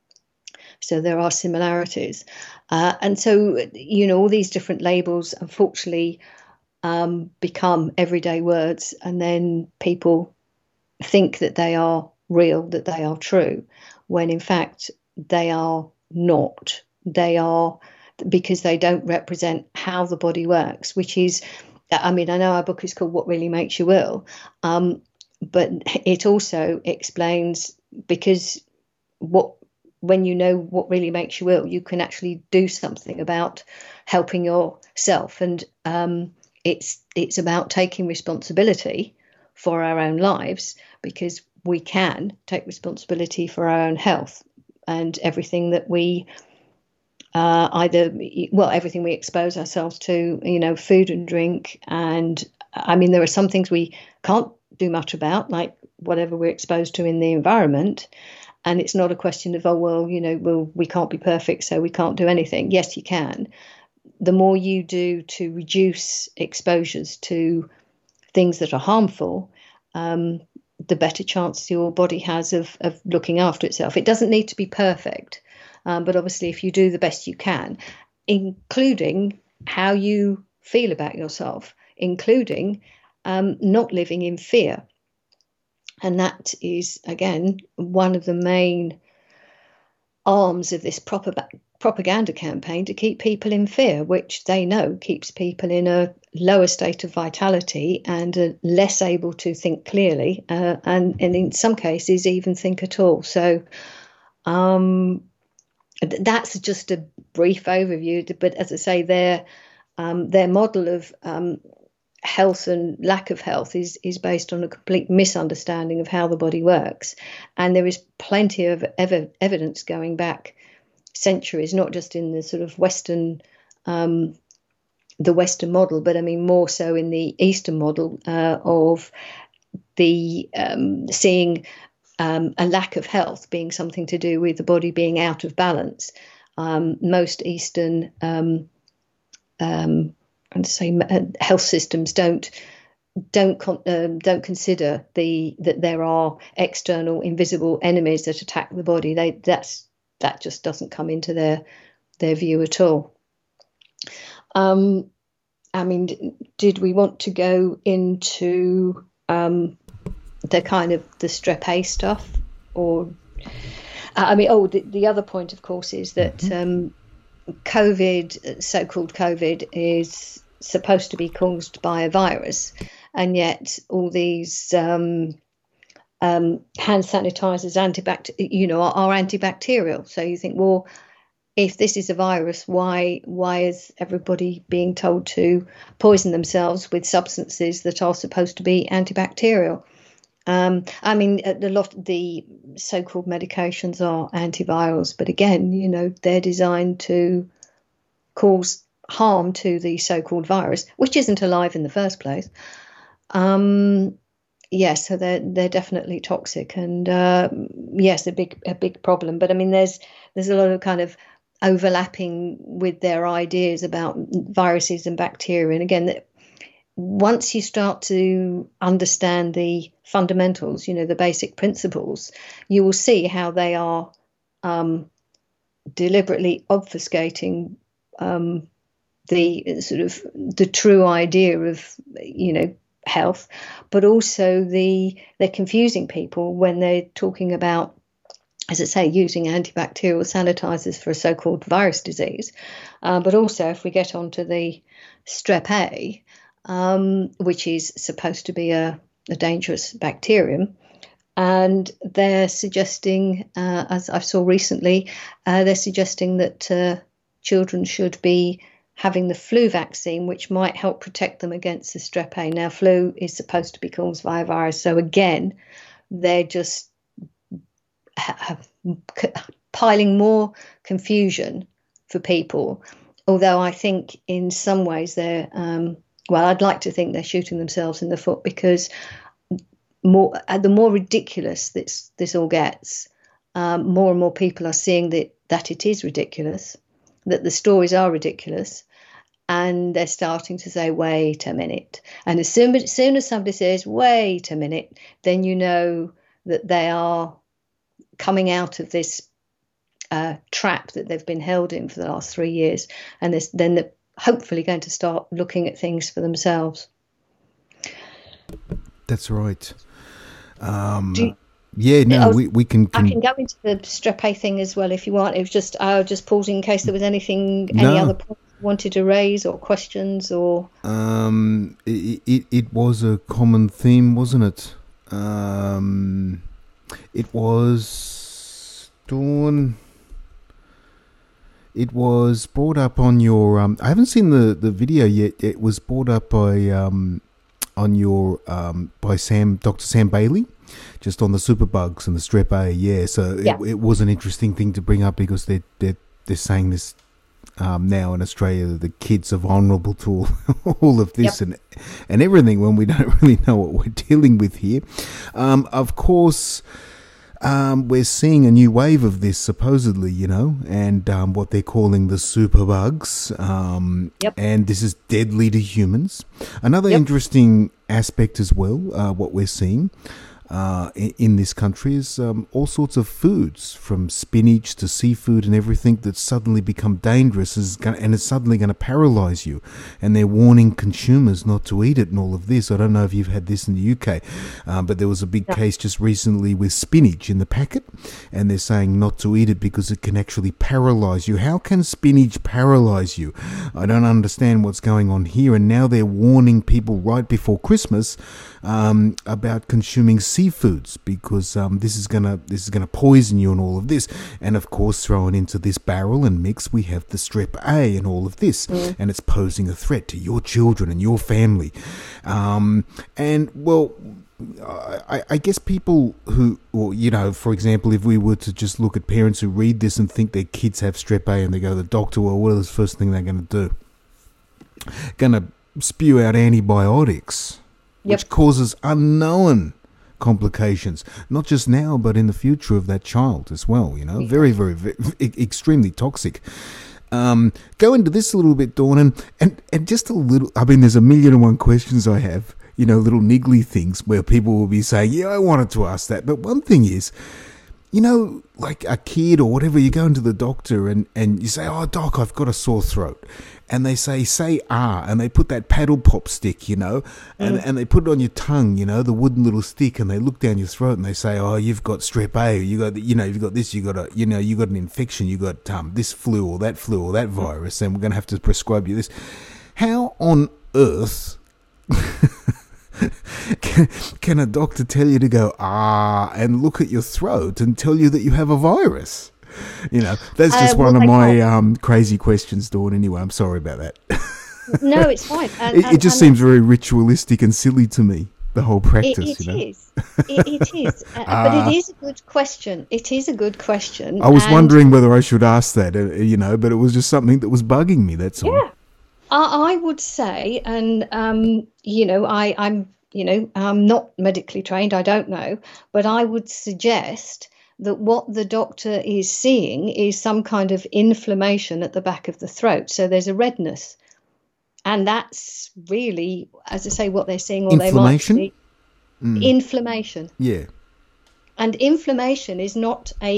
So there are similarities. Uh, and so, you know, all these different labels, unfortunately, um, become everyday words, and then people think that they are real, that they are true, when in fact they are not. They are, because they don't represent how the body works, which is, I mean, I know our book is called What Really Makes You Ill, um, but it also explains, because what when you know what really makes you ill, you can actually do something about helping yourself. And um, it's it's about taking responsibility for our own lives, because we can take responsibility for our own health, and everything that we uh, either, well, everything we expose ourselves to, you know, food and drink. And I mean, there are some things we can't do much about, like whatever we're exposed to in the environment. And it's not a question of, oh, well, you know, well, we can't be perfect, so we can't do anything. Yes, you can. The more you do to reduce exposures to things that are harmful, um, the better chance your body has of, of looking after itself. It doesn't need to be perfect, um, but obviously if you do the best you can, including how you feel about yourself, including um, not living in fear. And that is, again, one of the main arms of this propag- propaganda campaign, to keep people in fear, which they know keeps people in a lower state of vitality and are less able to think clearly, uh, and, and in some cases even think at all. So um, that's just a brief overview. But as I say, their um, their model of um, health and lack of health is is based on a complete misunderstanding of how the body works. And there is plenty of ev- evidence going back centuries, not just in the sort of Western, um, the Western model, but I mean more so in the Eastern model uh, of the um, seeing um, a lack of health being something to do with the body being out of balance. Um, most Eastern um, um, and say health systems don't don't con- um, don't consider the that there are external invisible enemies that attack the body. They that's that just doesn't come into their their view at all. Um, I mean, did we want to go into um, the kind of the strep A stuff, or I mean, oh, the, the other point, of course, is that um, COVID, so-called COVID, is supposed to be caused by a virus, and yet all these um, um, hand sanitizers, antibact, you know, are, are antibacterial. So you think, well, if this is a virus, why why is everybody being told to poison themselves with substances that are supposed to be antibacterial? Um, I mean, a lot of the so-called medications are antivirals, but again, you know, they're designed to cause harm to the so-called virus, which isn't alive in the first place. Um, yes, so they're they're definitely toxic, and uh, yes, a big a big problem. But I mean, there's there's a lot of kind of overlapping with their ideas about viruses and bacteria. And again, that once you start to understand the fundamentals, you know, the basic principles, you will see how they are um, deliberately obfuscating um, the sort of the true idea of, you know, health, but also the they're confusing people when they're talking about, as I say, using antibacterial sanitizers for a so-called virus disease. Uh, but also, if we get onto the strep A, um, which is supposed to be a, a dangerous bacterium, and they're suggesting, uh, as I saw recently, uh, they're suggesting that uh, children should be having the flu vaccine, which might help protect them against the strep A. Now, flu is supposed to be caused by a virus. So again, they're just piling more confusion for people. Although I think in some ways they're, um, well, I'd like to think they're shooting themselves in the foot, because more uh, the more ridiculous this this all gets, um, more and more people are seeing that that it is ridiculous, that the stories are ridiculous, and they're starting to say, wait a minute. And as soon as, as soon as somebody says, wait a minute, then you know that they are coming out of this uh, trap that they've been held in for the last three years, and this, then they're hopefully going to start looking at things for themselves. That's right. Um, you, yeah, no, was, we, we can, can... I can go into the strep A thing as well if you want. It was just I was just pausing in case there was anything, any no. other points you wanted to raise or questions or. Um, it, it it was a common theme, wasn't it? Um, it was Dawn. It was brought up on your. Um, I haven't seen the, the video yet. It was brought up by um, on your um, by Sam, Doctor Sam Bailey, just on the superbugs and the strep A. Yeah, so yeah. It, it was an interesting thing to bring up because they they they're saying this um, now in Australia that the kids are vulnerable to all, all of this yep. and and everything when we don't really know what we're dealing with here. Um, of course. Um, we're seeing a new wave of this, supposedly, you know, and um, what they're calling the superbugs. Um, yep. And this is deadly to humans. Another yep. interesting aspect as well, uh, what we're seeing uh, in, in this country is um, all sorts of foods, from spinach to seafood and everything, that suddenly become dangerous is gonna, and it's suddenly going to paralyze you. And they're warning consumers not to eat it and all of this. I don't know if you've had this in the U K, um, but there was a big yeah. case just recently with spinach in the packet, and they're saying not to eat it because it can actually paralyze you. How can spinach paralyze you? I don't understand what's going on here. And now they're warning people right before Christmas um, about consuming seafoods because um, this is gonna this is gonna poison you and all of this. And of course, thrown into this barrel and mix, we have the strep A and all of this, mm. and it's posing a threat to your children and your family. Um, and well. I, I guess people who, or, you know, for example, if we were to just look at parents who read this and think their kids have strep A and they go to the doctor, well, what is the first thing they're going to do? Going to spew out antibiotics, yep. which causes unknown complications, not just now, but in the future of that child as well, you know, very, very, very extremely toxic. Um, go into this a little bit, Dawn, and, and, and just a little, I mean, there's a million and one questions I have. You know, little niggly things where people will be saying, yeah, I wanted to ask that. But one thing is, you know, like a kid or whatever, you go into the doctor and, and you say, oh, doc, I've got a sore throat. And they say, say ah, and they put that paddle pop stick, you know, and, mm. and they put it on your tongue, you know, the wooden little stick, and they look down your throat and they say, oh, you've got strep A, you got, you know, you've got this, you got a, you know, you got an infection, you got um, this flu or that flu or that virus, and we're going to have to prescribe you this. How on earth Can, can a doctor tell you to go, ah, and look at your throat and tell you that you have a virus? You know, that's just uh, well, one of my um, crazy questions, Dawn. Anyway, I'm sorry about that. No, it's fine. And, it, and, it just seems very ritualistic and silly to me, the whole practice. It, it you know? is. It, it is. Uh, uh, but it is a good question. It is a good question. I was and wondering whether I should ask that, uh, you know, but it was just something that was bugging me, that's all. Yeah. I would say, and, um, you know, I, I'm, you know, I'm not medically trained, I don't know, but I would suggest that what the doctor is seeing is some kind of inflammation at the back of the throat. So there's a redness. And that's really, as I say, what they're seeing, or they might see. Mm. Inflammation. Yeah. And inflammation is not a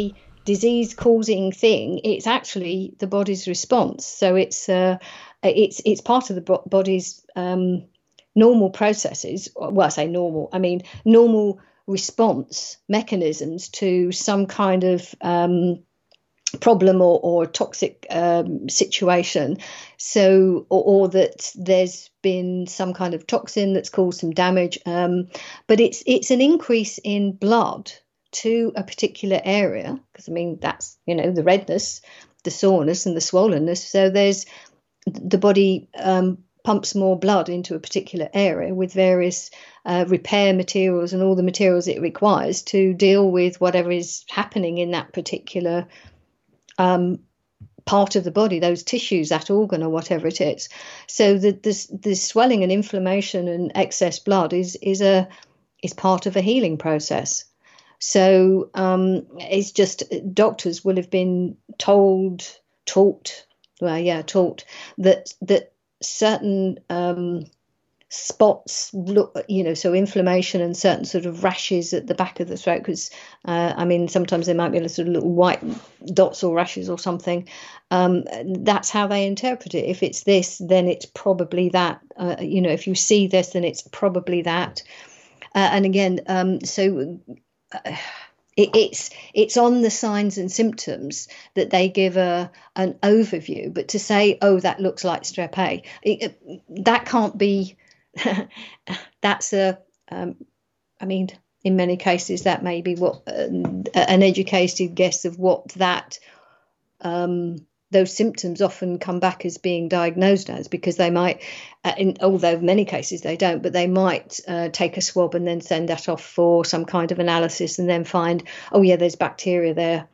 disease-causing thing. It's actually the body's response. So it's uh, it's it's part of the body's um, normal processes. Well, I say normal. I mean normal response mechanisms to some kind of um, problem or, or toxic um, situation. So, or, or that there's been some kind of toxin that's caused some damage. Um, but it's it's an increase in blood to a particular area, because I mean that's, you know, the redness, the soreness, and the swollenness. So there's the body um, pumps more blood into a particular area with various uh, repair materials and all the materials it requires to deal with whatever is happening in that particular um, part of the body, those tissues, that organ, or whatever it is. So the this the swelling and inflammation and excess blood is is a is part of a healing process. So um, it's just doctors will have been told, taught, well, yeah, taught that that certain um, spots look, you know, so inflammation and certain sort of rashes at the back of the throat, because uh, I mean sometimes there might be a sort of little white dots or rashes or something. Um, that's how they interpret it. If it's this, then it's probably that. Uh, you know, if you see this, then it's probably that. Uh, and again, um, so. Uh, It, it's it's on the signs and symptoms that they give a an overview, but to say, oh, that looks like strep A, it, that can't be. That's a. Um, I mean, in many cases, that may be what uh, an educated guess of what that. Um, those symptoms often come back as being diagnosed as, because they might, uh, in, although in many cases they don't, but they might uh, take a swab and then send that off for some kind of analysis and then find, oh yeah, there's bacteria there.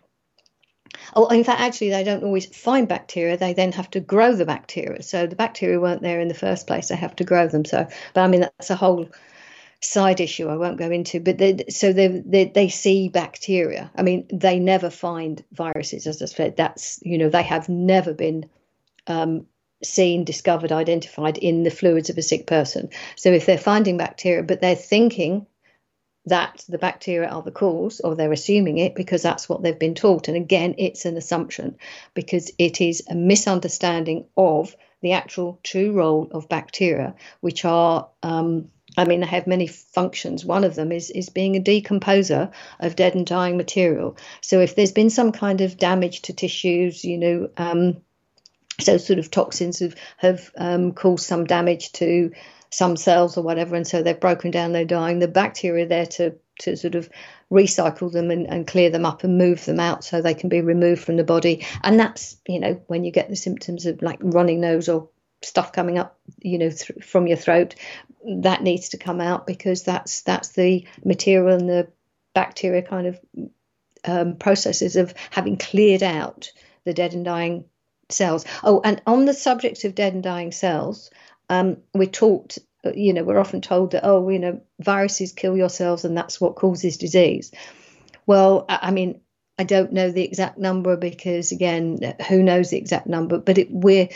Oh, in fact, actually, they don't always find bacteria. They then have to grow the bacteria. So the bacteria weren't there in the first place. They have to grow them. So, but I mean, that's a whole side issue I won't go into, but they, so they, they they see bacteria. I mean, they never find viruses, as I said. That's, you know, they have never been um, seen, discovered, identified in the fluids of a sick person. So if they're finding bacteria, but they're thinking that the bacteria are the cause, or they're assuming it because that's what they've been taught. And again, it's an assumption, because it is a misunderstanding of the actual true role of bacteria, which are um, I mean, they have many functions. One of them is, is being a decomposer of dead and dying material. So if there's been some kind of damage to tissues, you know, um, so sort of toxins have, have um, caused some damage to some cells or whatever, and so they've broken down, they're dying, the bacteria are there to, to sort of recycle them and, and clear them up and move them out so they can be removed from the body. And that's, you know, when you get the symptoms of like running nose or stuff coming up, you know, th- from your throat, that needs to come out, because that's that's the material and the bacteria kind of um, processes of having cleared out the dead and dying cells. Oh, and on the subject of dead and dying cells, um, we're taught, you know, we're often told that, oh, you know, viruses kill your cells and that's what causes disease. Well, I mean, I don't know the exact number, because again, who knows the exact number, but it, we're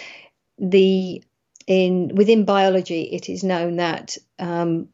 the in within biology, it is known that um,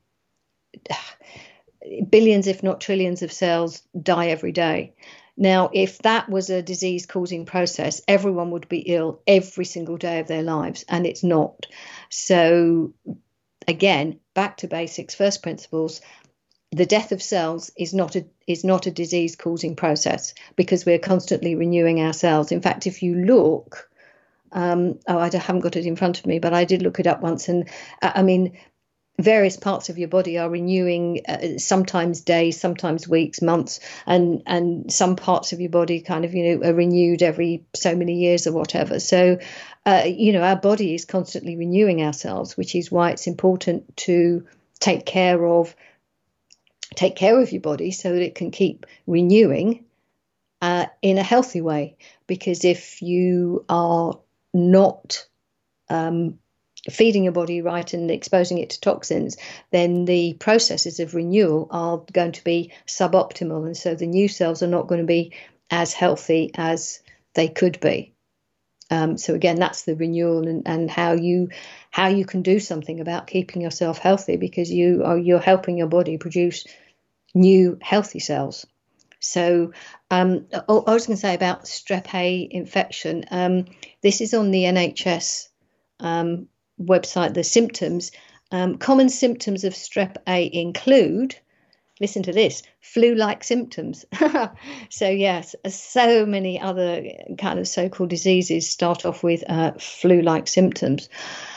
billions, if not trillions, of cells die every day. Now, if that was a disease-causing process, everyone would be ill every single day of their lives, and it's not. So, again, back to basics, first principles. The death of cells is not a is not a disease-causing process, because we're constantly renewing our cells. In fact, if you look. Um, oh, I haven't got it in front of me, but I did look it up once. And uh, I mean, various parts of your body are renewing, uh, sometimes days, sometimes weeks, months, and and some parts of your body kind of, you know, are renewed every so many years or whatever. So, uh, you know, our body is constantly renewing ourselves, which is why it's important to take care of, take care of your body so that it can keep renewing uh, in a healthy way. Because if you are not um, feeding your body right and exposing it to toxins, then the processes of renewal are going to be suboptimal, and so the new cells are not going to be as healthy as they could be. Um, so again, that's the renewal, and, and how you how you can do something about keeping yourself healthy, because you are you're helping your body produce new healthy cells. So um, I I was going to say about strep A infection. Um, this is on the N H S um, website, the symptoms. Um, common symptoms of strep A include, listen to this, flu-like symptoms. So yes, so many other kind of so-called diseases start off with uh, flu-like symptoms.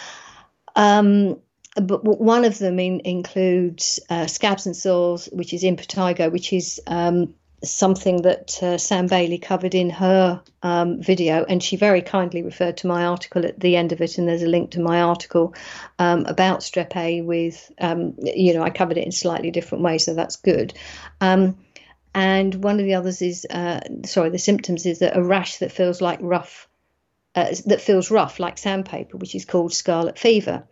Um, but one of them in, includes uh, scabs and sores, which is impetigo, which is um, something that uh, Sam Bailey covered in her um, video, and she very kindly referred to my article at the end of it, and there's a link to my article um, about strep A with, um, you know, I covered it in slightly different ways, so that's good. Um, and one of the others is, uh, sorry, the symptoms is that a rash that feels like rough, uh, that feels rough like sandpaper, which is called scarlet fever.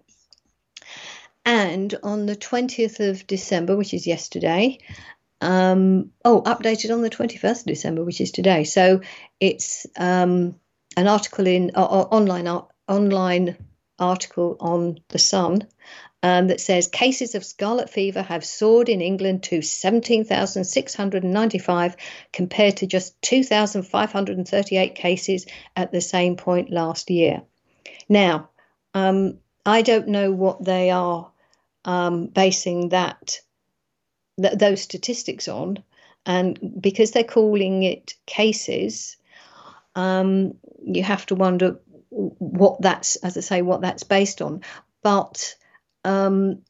And on the twentieth of December, which is yesterday, um, oh, updated on the twenty-first of December, which is today. So it's um, an article in uh, online uh, online article on The Sun um, that says cases of scarlet fever have soared in England to seventeen thousand six hundred ninety-five compared to just two thousand five hundred thirty-eight cases at the same point last year. Now, um, I don't know what they are um, basing that th- those statistics on, and because they're calling it cases, um, you have to wonder what that's, as I say, what that's based on. But um,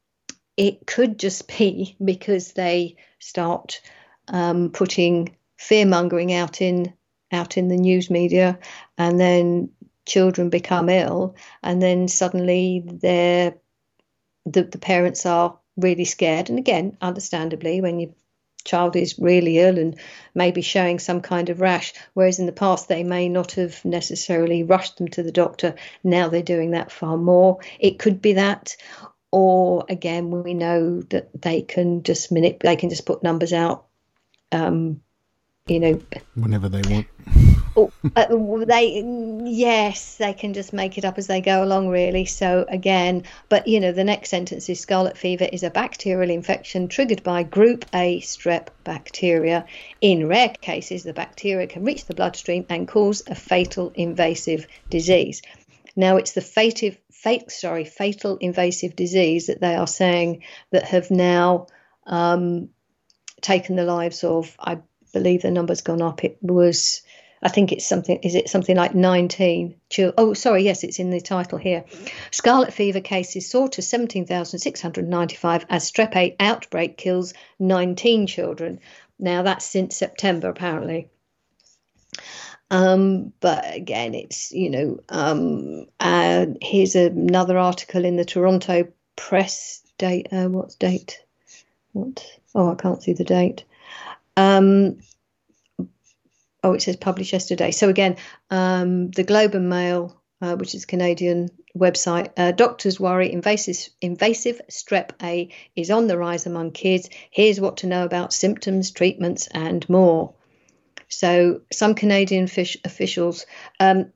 it could just be because they start um, putting fear mongering out in out in the news media, and then children become ill, and then suddenly they're the, the parents are really scared. And again, understandably, when your child is really ill and maybe showing some kind of rash, whereas in the past they may not have necessarily rushed them to the doctor, now they're doing that far more. It could be that, or again, we know that they can just manip- they can just put numbers out, um, you know, whenever they want. Oh, uh, they yes, they can just make it up as they go along, really. So again, but you know, the next sentence is scarlet fever is a bacterial infection triggered by group A strep bacteria. In rare cases, the bacteria can reach the bloodstream and cause a fatal invasive disease. Now, it's the fatal, fate, sorry, fatal invasive disease that they are saying that have now um, taken the lives of, I believe the number's gone up. It was, I think it's something, is it something like nineteen children? Oh, sorry, yes, it's in the title here. Scarlet fever cases soar to seventeen thousand six hundred ninety-five as strep A outbreak kills nineteen children. Now, that's since September, apparently. Um, but again, it's, you know, um, uh, here's another article in the Toronto Press date. Uh, what's date? What? Oh, I can't see the date. Um, oh, it says published yesterday. So again, um, the Globe and Mail, uh, which is a Canadian website, uh, doctors worry invasive, invasive strep A is on the rise among kids. Here's what to know about symptoms, treatments, and more. So some Canadian fish officials, um,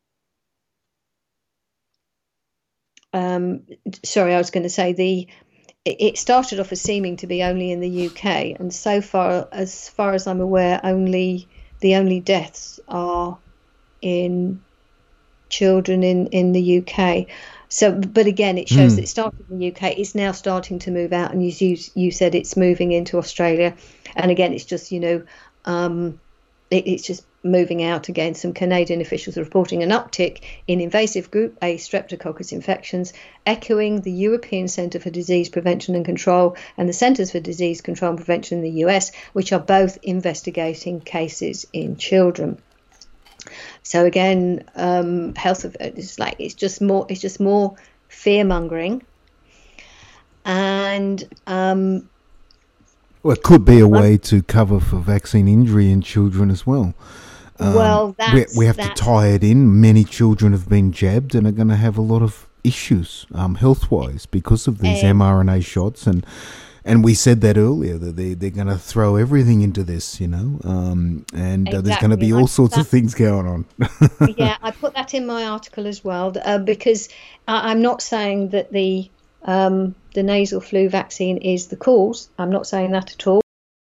um, sorry, I was going to say the, it started off as seeming to be only in the U K, and so far, as far as I'm aware, only the only deaths are in children in, in the U K. So, but again, it shows mm. that it started in the U K. It's now starting to move out, and you you, you said it's moving into Australia, and again, it's just, you know, um, it, it's just moving out again. Some Canadian officials are reporting an uptick in invasive group A streptococcus infections, echoing the European Centre for Disease Prevention and Control and the Centres for Disease Control and Prevention in the U S, which are both investigating cases in children. So again, um, health of it's like it's just more it's just more fear mongering, and um, well, it could be a way to cover for vaccine injury in children as well. Um, well, that's, we, we have that's, to tie it in. Many children have been jabbed and are going to have a lot of issues um, health-wise because of these um, mRNA shots. And and we said that earlier, that they, they're going to throw everything into this, you know, um, and uh, exactly. there's going to be all sorts that, of things going on. Yeah, I put that in my article as well, uh, because I, I'm not saying that the um, the nasal flu vaccine is the cause. I'm not saying that at all.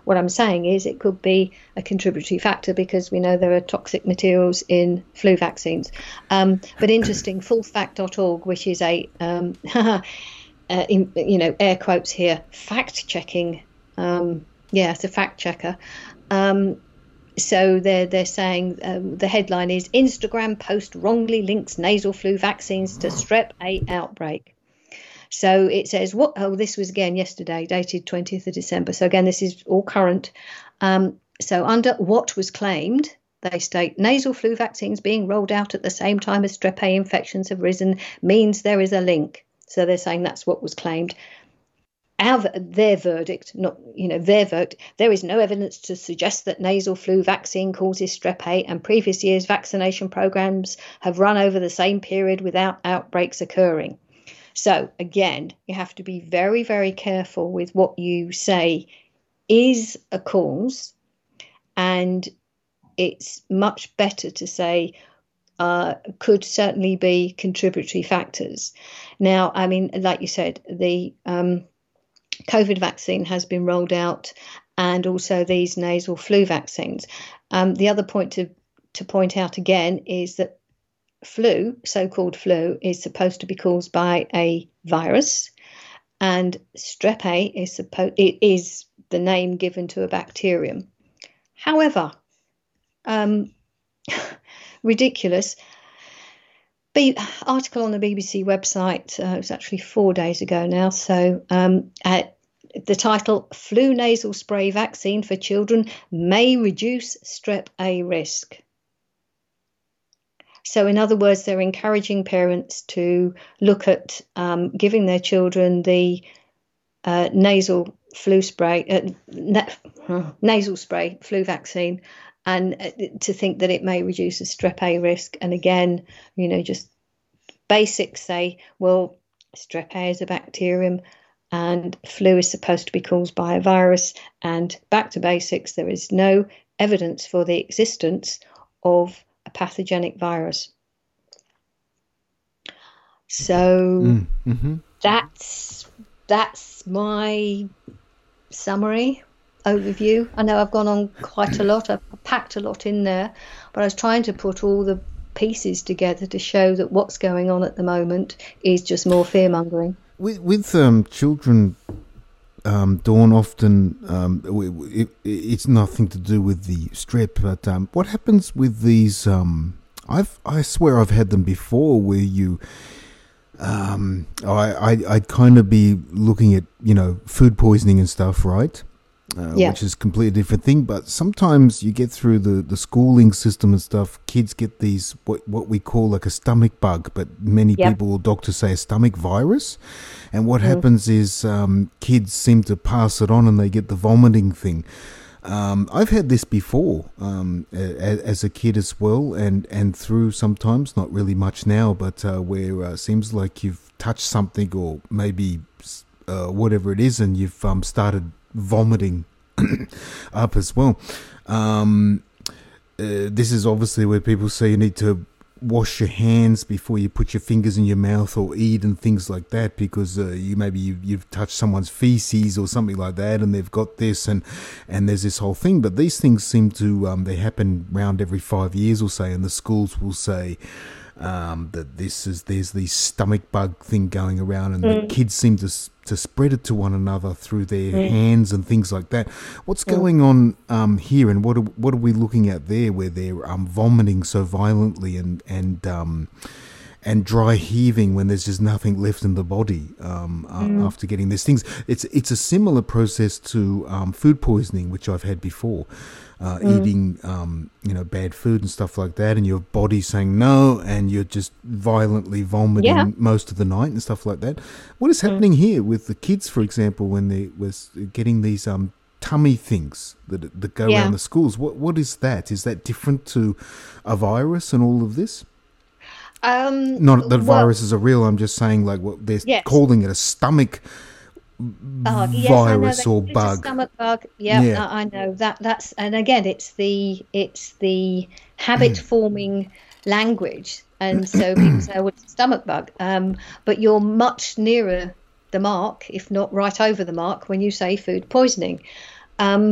what I'm saying is it could be a contributory factor because we know there are toxic materials in flu vaccines. Um, but interesting, full fact dot org, which is a, um, uh, in, you know, air quotes here, fact-checking. Um, yeah, it's a fact-checker. Um, so they're, they're saying um, the headline is Instagram post wrongly links nasal flu vaccines to strep A outbreak. So it says, what? Oh, this was again yesterday, dated twentieth of December. So again, this is all current. Um, so under what was claimed, they state nasal flu vaccines being rolled out at the same time as strep A infections have risen means there is a link. So they're saying that's what was claimed. Our, their verdict, not, you know, their verdict, there is no evidence to suggest that nasal flu vaccine causes strep A, and previous years' vaccination programs have run over the same period without outbreaks occurring. So, again, you have to be very, very careful with what you say is a cause, and it's much better to say uh, could certainly be contributory factors. Now, I mean, like you said, the um, COVID vaccine has been rolled out, and also these nasal flu vaccines. Um, the other point to, to point out again is that flu, so-called flu, is supposed to be caused by a virus, and strep A is supposed it is the name given to a bacterium. However, um, ridiculous. B- article on the B B C website. Uh, it was actually four days ago now. So um, at the title: Flu nasal spray vaccine for children may reduce strep A risk. So, in other words, they're encouraging parents to look at um, giving their children the uh, nasal flu spray, uh, na- nasal spray flu vaccine, and uh, to think that it may reduce the strep A risk. And again, you know, just basics say, well, strep A is a bacterium, and flu is supposed to be caused by a virus. And back to basics, there is no evidence for the existence of a pathogenic virus. So mm, mm-hmm. that's that's my summary overview. I know I've gone on quite a lot. I've packed a lot in there, but I was trying to put all the pieces together to show that what's going on at the moment is just more fear mongering. With, with um, children, um, Dawn, often um, it, it's nothing to do with the strep, but um, what happens with these? Um, I've I swear I've had them before, where you, um, I I I'd kind of be looking at you know food poisoning and stuff, right? Uh, yeah. Which is a completely different thing. But sometimes you get through the, the schooling system and stuff, kids get these, what what we call like a stomach bug, but many yep. people, doctors say a stomach virus. And what mm. happens is um, kids seem to pass it on and they get the vomiting thing. Um, I've had this before um, a, as a kid as well, and, and through sometimes, not really much now, but uh, where it uh, seems like you've touched something or maybe uh, whatever it is and you've um, started vomiting up as well. Um, uh, this is obviously where people say you need to wash your hands before you put your fingers in your mouth or eat and things like that, because uh, you maybe you've, you've touched someone's feces or something like that and they've got this and and there's this whole thing. But these things seem to um, they happen around every five years or so, and the schools will say um, that this is there's this stomach bug thing going around, and mm. the kids seem to to spread it to one another through their mm. hands and things like that. What's mm. going on um, here, and what are, what are we looking at there, where they're um, vomiting so violently and and um, and dry heaving when there's just nothing left in the body um, mm. after getting these things? It's it's a similar process to um, food poisoning, which I've had before. Uh, mm. Eating, um, you know, bad food and stuff like that, and your body's saying no, and you're just violently vomiting yeah. most of the night and stuff like that. What is happening mm. here with the kids, for example, when they was getting these um, tummy things that that go yeah. around the schools? What what is that? Is that different to a virus and all of this? Um, Not that well, viruses are real. I'm just saying, like, what they're yes. calling it a stomach. Oh, yes, virus or bug. A stomach bug. Yep, yeah, I know that. That's and again, it's the it's the habit forming language, and so people say, "Oh, it's a stomach bug." Um, but you're much nearer the mark, if not right over the mark, when you say food poisoning. Um,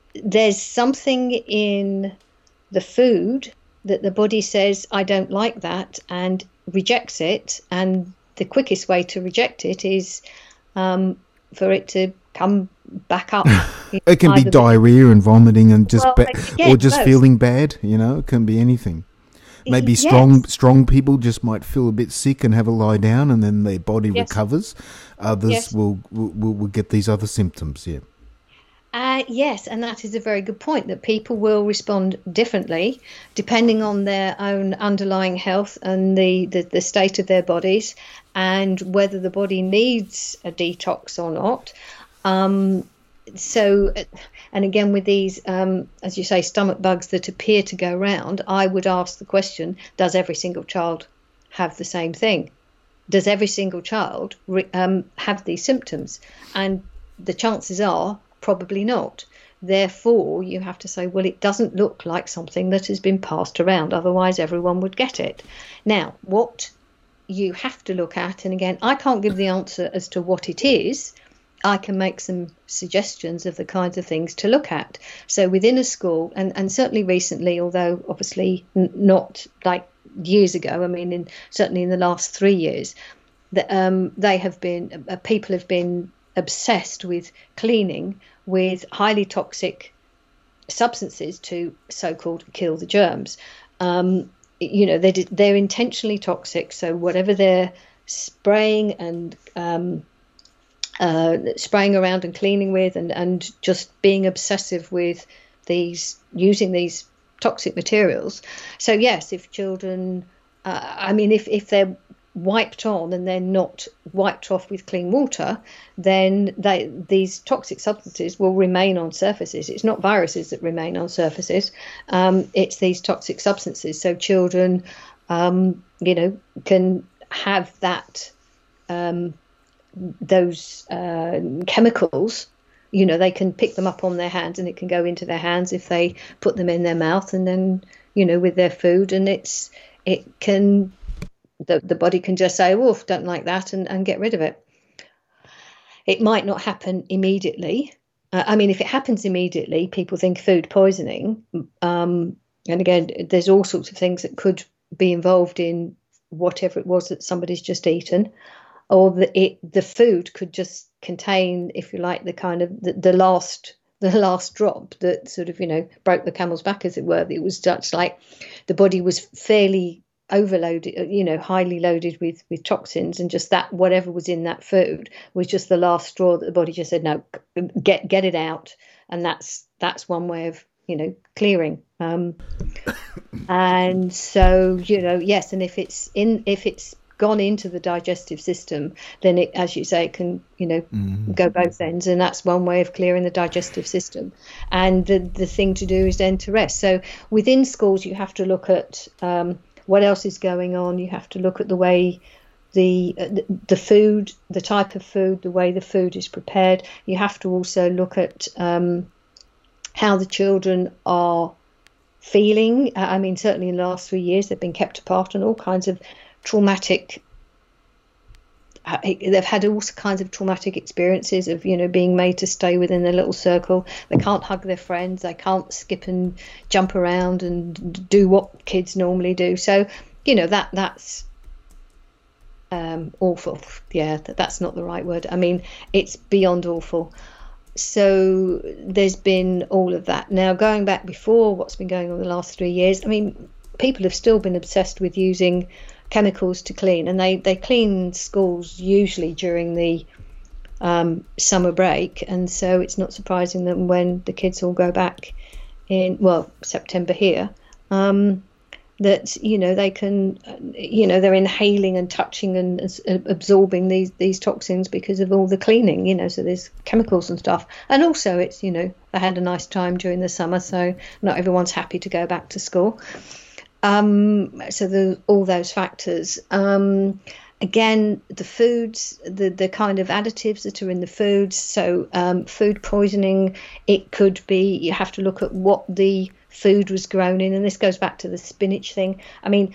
there's something in the food that the body says, I don't like that, and rejects it. And the quickest way to reject it is um, for it to come back up. It can be diarrhea and vomiting and just well, ba- again, or just both. feeling bad, you know, it can be anything. Maybe yes. strong strong people just might feel a bit sick and have a lie down, and then their body yes. recovers. Others yes. will, will will get these other symptoms, yeah. Uh, yes, and that is a very good point, that people will respond differently depending on their own underlying health and the, the, the state of their bodies, and whether the body needs a detox or not. Um, so, and again, with these, um, as you say, stomach bugs that appear to go round, I would ask the question, does every single child have the same thing? Does every single child re- um, have these symptoms? And the chances are probably not. Therefore, you have to say, well, it doesn't look like something that has been passed around. Otherwise, everyone would get it. Now, what you have to look at, and again, I can't give the answer as to what it is. I can make some suggestions of the kinds of things to look at. So within a school, and, and certainly recently, although obviously n- not like years ago, I mean, in, certainly in the last three years, that um, they have been, uh, people have been obsessed with cleaning with highly toxic substances to so-called kill the germs. Um, you know, they did, they're intentionally toxic. So whatever they're spraying and um, uh, spraying around and cleaning with, and, and just being obsessive with these, using these toxic materials. So yes, if children, uh, I mean, if, if they're wiped on and they're not wiped off with clean water, then they, these toxic substances will remain on surfaces. It's not viruses that remain on surfaces. Um, it's these toxic substances. So children, um, you know, can have that, um, those uh, chemicals, you know, they can pick them up on their hands, and it can go into their hands if they put them in their mouth, and then, you know, with their food, and it's, it can, The, the body can just say, "Oof, don't like that," and, and get rid of it. It might not happen immediately. Uh, I mean, if it happens immediately, people think food poisoning. Um, and again, there's all sorts of things that could be involved in whatever it was that somebody's just eaten, or the, it, the food could just contain, if you like, the kind of the, the last the last drop that sort of, you know, broke the camel's back, as it were. It was just like the body was fairly overloaded, you know, highly loaded with with toxins, and just that whatever was in that food was just the last straw that the body just said, no, get get it out. And that's that's one way of, you know, clearing. Um, and so, you know, yes, and if it's in if it's gone into the digestive system, then it, as you say, it can, you know, mm-hmm. go both ends, and that's one way of clearing the digestive system. And the the thing to do is then to rest. So within schools, you have to look at um, what else is going on. You have to look at the way the, uh, the the food, the type of food, the way the food is prepared. You have to also look at um, how the children are feeling. I mean, certainly in the last three years, they've been kept apart, and all kinds of traumatic. Uh, they've had all kinds of traumatic experiences of, you know, being made to stay within their little circle. They can't hug their friends. They can't skip and jump around and do what kids normally do. So, you know, that that's um, awful. Yeah, that, that's not the right word. I mean, it's beyond awful. So there's been all of that. Now, going back before what's been going on the last three years, I mean, people have still been obsessed with using chemicals to clean, and they, they clean schools usually during the um, summer break, and so it's not surprising that when the kids all go back in, well, September here, um, that, you know, they can, you know, they're inhaling and touching and uh, absorbing these, these toxins because of all the cleaning, you know, so there's chemicals and stuff. And also it's, you know, they had a nice time during the summer, so not everyone's happy to go back to school. Um, so the, all those factors. Um, again, the foods, the, the kind of additives that are in the foods. So um, food poisoning, it could be, you have to look at what the food was grown in. And this goes back to the spinach thing. I mean,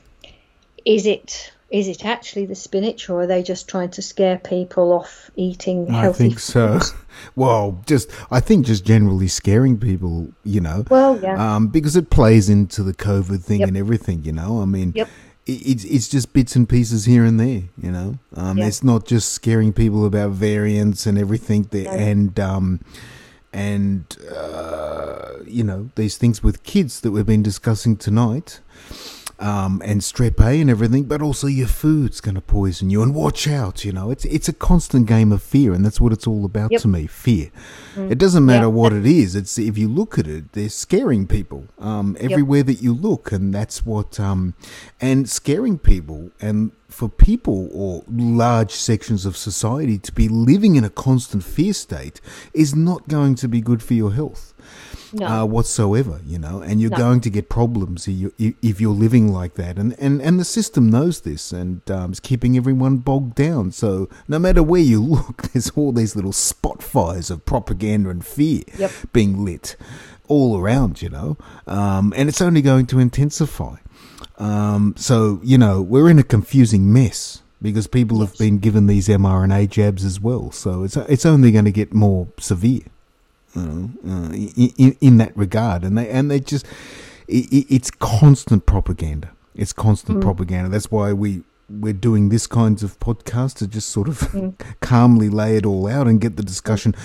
is it is it actually the spinach, or are they just trying to scare people off eating healthy I think so. foods? Well, just I think just generally scaring people, you know. Well, yeah. Um, because it plays into the COVID thing Yep. and everything, you know. I mean, Yep. it, it's it's just bits and pieces here and there, you know. Um, Yeah. It's not just scaring people about variants and everything, there, No. and um, and uh, you know, these things with kids that we've been discussing tonight. Um, and strep A and everything, but also your food's going to poison you. And watch out, you know. It's it's a constant game of fear, and that's what it's all about Yep. to me. Fear. Mm. It doesn't matter Yeah. what it is. It's if you look at it, they're scaring people um, everywhere that you look, and that's what. Um, and scaring people, and for people or large sections of society to be living in a constant fear state is not going to be good for your health. No. Uh, whatsoever, you know, and you're No. going to get problems if, you, if you're living like that, and, and, and the system knows this, and um, is keeping everyone bogged down. So no matter where you look, there's all these little spot fires of propaganda and fear Yep. being lit all around, you know, um, and it's only going to intensify. Um, so you know, we're in a confusing mess because people Yes. have been given these mRNA jabs as well. So it's it's only going to get more severe. You know, uh, in, in that regard, and they and they just it, it's constant propaganda. It's constant Mm. propaganda. That's why we we're doing this kinds of podcasts to just sort of Mm. calmly lay it all out and get the discussion.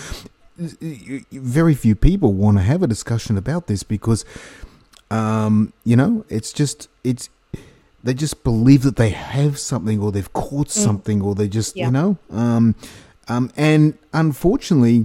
Very few people want to have a discussion about this because, um, you know, it's just it's they just believe that they have something or they've caught Mm. something or they just Yeah. you know, um, um, and unfortunately.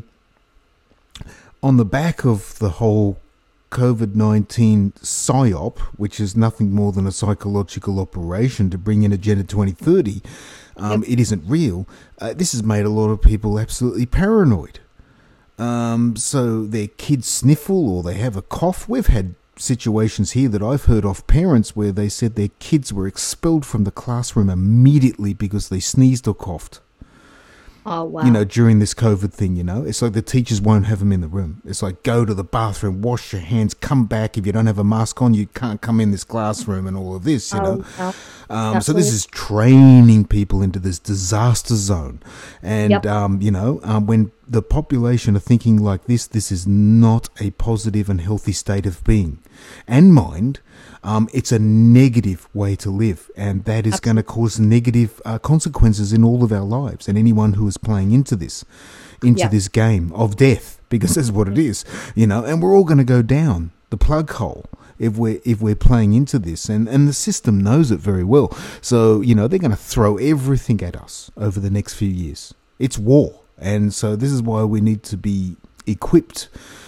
On the back of the whole COVID nineteen PSYOP, which is nothing more than a psychological operation to bring in Agenda twenty thirty, um, Yep. it isn't real. Uh, this has made a lot of people absolutely paranoid. Um, so their kids sniffle or they have a cough. We've had situations here that I've heard of parents where they said their kids were expelled from the classroom immediately because they sneezed or coughed. Oh, wow. You know, during this COVID thing, you know, it's like the teachers won't have them in the room. It's like, go to the bathroom, wash your hands, come back. If you don't have a mask on, you can't come in this classroom and all of this, you Oh, know. wow. Um, That's so this weird. is training people into this disaster zone. And, Yep. um, you know, um, when the population are thinking like this, this is not a positive and healthy state of being and mind. Um, it's a negative way to live, and that is going to cause negative uh, consequences in all of our lives. And anyone who is playing into this, into Yeah. this game of death, because that's what it is, you know. And we're all going to go down the plug hole if we're if we're playing into this, and and the system knows it very well. So you know they're going to throw everything at us over the next few years. It's war, and so this is why we need to be equipped.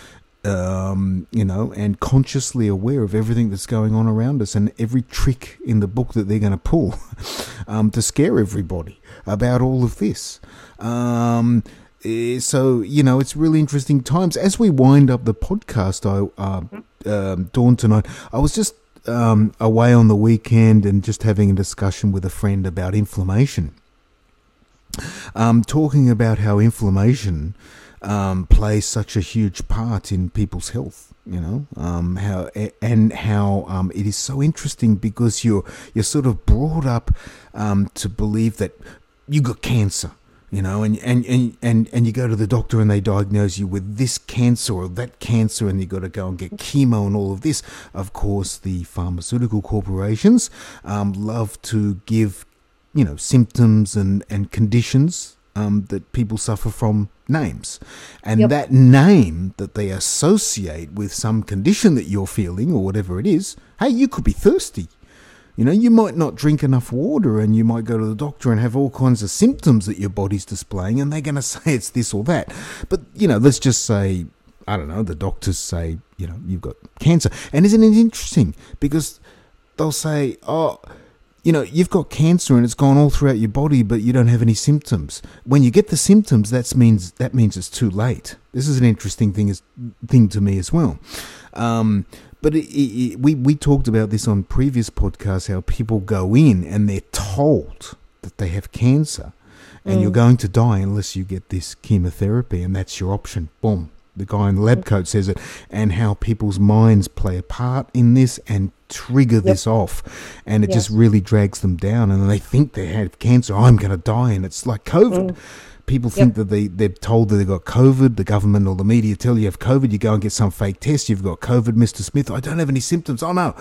Um, you know, and consciously aware of everything that's going on around us and every trick in the book that they're going to pull um, to scare everybody about all of this. Um, eh, so, you know, it's really interesting times. As we wind up the podcast, I, uh, um, Dawn, tonight, I was just um, away on the weekend and just having a discussion with a friend about inflammation. Um, talking about how inflammation um, plays such a huge part in people's health, you know, um, how and how um, it is so interesting because you're you're sort of brought up um, to believe that you got cancer, you know, and, and, and, and, and you go to the doctor and they diagnose you with this cancer or that cancer and you got to go and get chemo and all of this. Of course, the pharmaceutical corporations um, love to give, you know, symptoms and, and conditions um, that people suffer from names. And Yep. that name that they associate with some condition that you're feeling or whatever it is, hey, you could be thirsty. You know, you might not drink enough water and you might go to the doctor and have all kinds of symptoms that your body's displaying and they're going to say it's this or that. But, you know, let's just say, I don't know, the doctors say, you know, you've got cancer. And isn't it interesting? Because they'll say, oh, you know, you've got cancer and it's gone all throughout your body, but you don't have any symptoms. When you get the symptoms, that means that means it's too late. This is an interesting thing, as, thing to me as well. Um, but it, it, it, we, we talked about this on previous podcasts, how people go in and they're told that they have cancer and Mm. you're going to die unless you get this chemotherapy, and that's your option. Boom. The guy in the lab coat says it, and how people's minds play a part in this and trigger Yep. this off, and it Yes. just really drags them down, and they think they have cancer. I'm going to die, and it's like COVID. Mm. people think Yep. that they, they're told that they've got COVID. The government or the media tell you you have COVID. You go and get some fake test. You've got COVID, Mister Smith. I don't have any symptoms. Oh, no.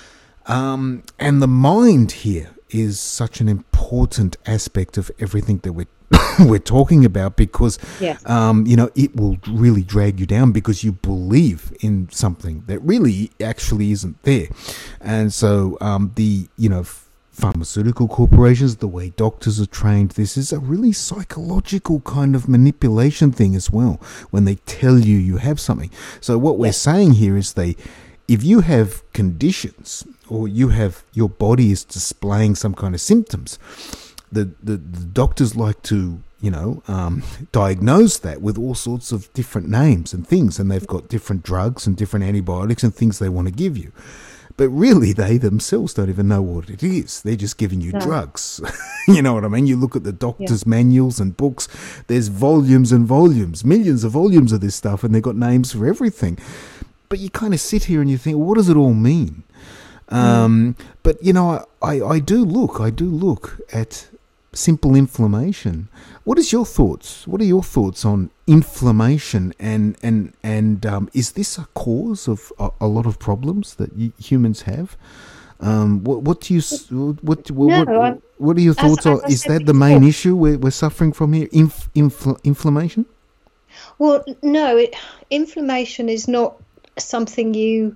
Um, and the mind here is such an important aspect of everything that we're we're talking about, because Yes. um, you know, it will really drag you down because you believe in something that really actually isn't there. And so um, the you know pharmaceutical corporations, the way doctors are trained, this is a really psychological kind of manipulation thing as well, when they tell you you have something. So what we're Yes. saying here is they if you have conditions, or you have your body is displaying some kind of symptoms, the, the, the doctors like to, you know, um, diagnose that with all sorts of different names and things, and they've got different drugs and different antibiotics and things they want to give you. But really, they themselves don't even know what it is. They're just giving you No. drugs. You know what I mean? You look at the doctor's manuals and books, there's volumes and volumes, millions of volumes of this stuff, and they've got names for everything. But you kind of sit here and you think, well, what does it all mean? Um, mm. But, you know, I, I do look, I do look at simple inflammation. What is your thoughts? What are your thoughts on inflammation? And and and um, is this a cause of a, a lot of problems that y- humans have? Um, what what do you what what No, what, what are your thoughts as, on? as Is that the main issue we're we're suffering from here? Inf, infl, inflammation? Well, no, it, inflammation is not something you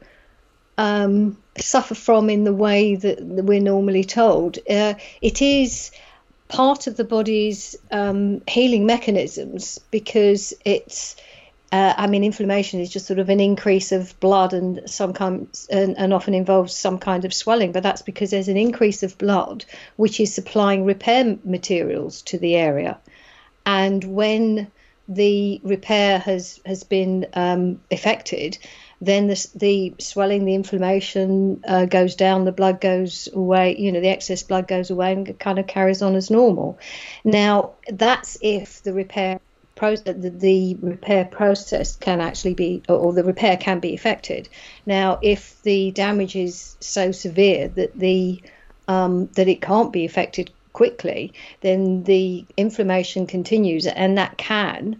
um, suffer from in the way that we're normally told. Uh, it is part of the body's um, healing mechanisms, because it's, uh, I mean, inflammation is just sort of an increase of blood and some kind, and, and often involves some kind of swelling, but that's because there's an increase of blood which is supplying repair materials to the area. And when the repair has, has been um, effected, then the, the swelling, the inflammation uh, goes down, the blood goes away, you know, the excess blood goes away and kind of carries on as normal. Now, that's if the repair process, the, the repair process can actually be, or the repair can be effected. Now, if the damage is so severe that the um, that it can't be effected quickly, then the inflammation continues, and that can,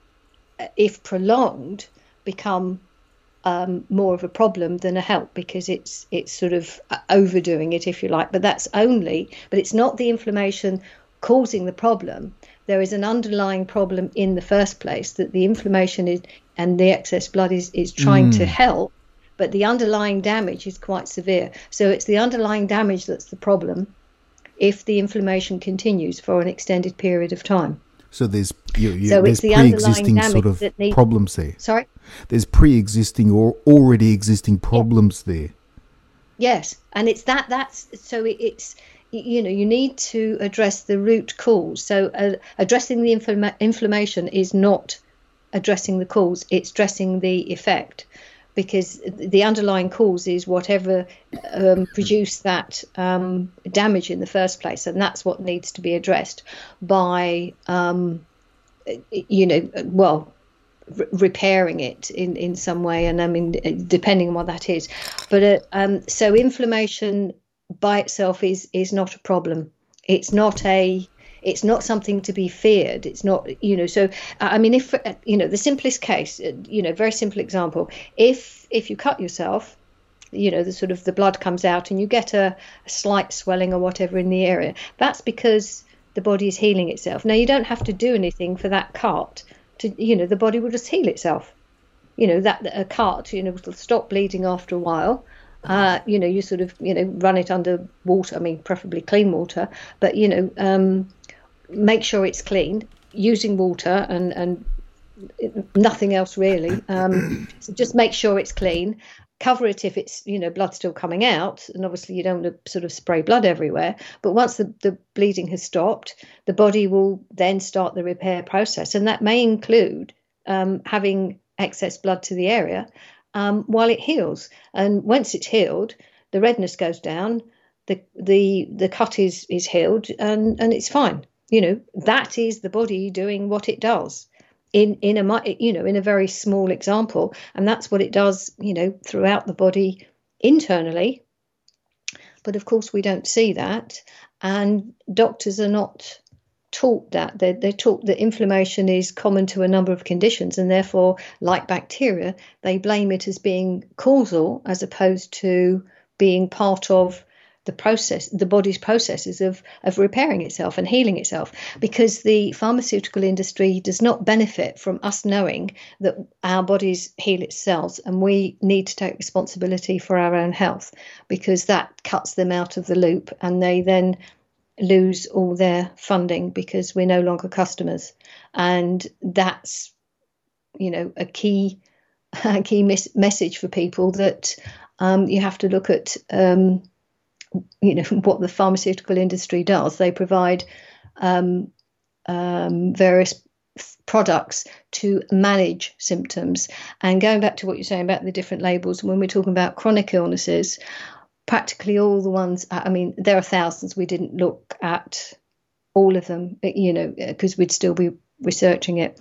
if prolonged, become Um, more of a problem than a help, because it's it's sort of overdoing it, if you like. But that's only, but it's not the inflammation causing the problem. There is an underlying problem in the first place that the inflammation is, and the excess blood is, is trying mm. to help, but the underlying damage is quite severe. So it's the underlying damage that's the problem if the inflammation continues for an extended period of time. So there's you, you, so there's the pre-existing sort of needs, problems there. Sorry? There's pre-existing or already existing problems yeah. there. Yes, and it's that that's so it, it's you know you need to address the root cause. So uh, addressing the inflama- inflammation is not addressing the cause; it's addressing the effect, because the underlying cause is whatever um, produced that um, damage in the first place, and that's what needs to be addressed by um, you know well. repairing it in, in some way, and I mean depending on what that is, but uh, um, so inflammation by itself is is not a problem. It's not a it's not something to be feared. It's not, you know. So I mean, if you know the simplest case, you know, very simple example. If if you cut yourself, you know, the sort of the blood comes out and you get a, a slight swelling or whatever in the area. That's because the body is healing itself. Now you don't have to do anything for that cut. To, you know, the body will just heal itself. You know, that a cut, you know, will stop bleeding after a while. Uh, you know, you sort of, you know, run it under water. I mean, preferably clean water, but, you know, um, make sure it's clean using water and, and nothing else really. Um, so just make sure it's clean. Cover it if it's, you know, blood still coming out, and obviously you don't want to sort of spray blood everywhere. But once the, the bleeding has stopped, the body will then start the repair process, and that may include um, having excess blood to the area um, while it heals. And once it's healed, the redness goes down, the the the cut is is healed, and and it's fine. You know, that is the body doing what it does. In in a you know in a very small example, and that's what it does, you know, throughout the body internally. But of course, we don't see that, and doctors are not taught that. They're, they're taught that inflammation is common to a number of conditions, and therefore, like bacteria, they blame it as being causal as opposed to being part of the process, the body's processes of, of repairing itself and healing itself, because the pharmaceutical industry does not benefit from us knowing that our bodies heal itself, and we need to take responsibility for our own health, because that cuts them out of the loop, and they then lose all their funding because we're no longer customers. And that's, you know, a key, a key mis- message for people, that um, you have to look at um, you know, what the pharmaceutical industry does. They provide um, um, various products to manage symptoms. And going back to what you're saying about the different labels, when we're talking about chronic illnesses, practically all the ones, I mean, there are thousands. We didn't look at all of them, you know, because we'd still be researching it.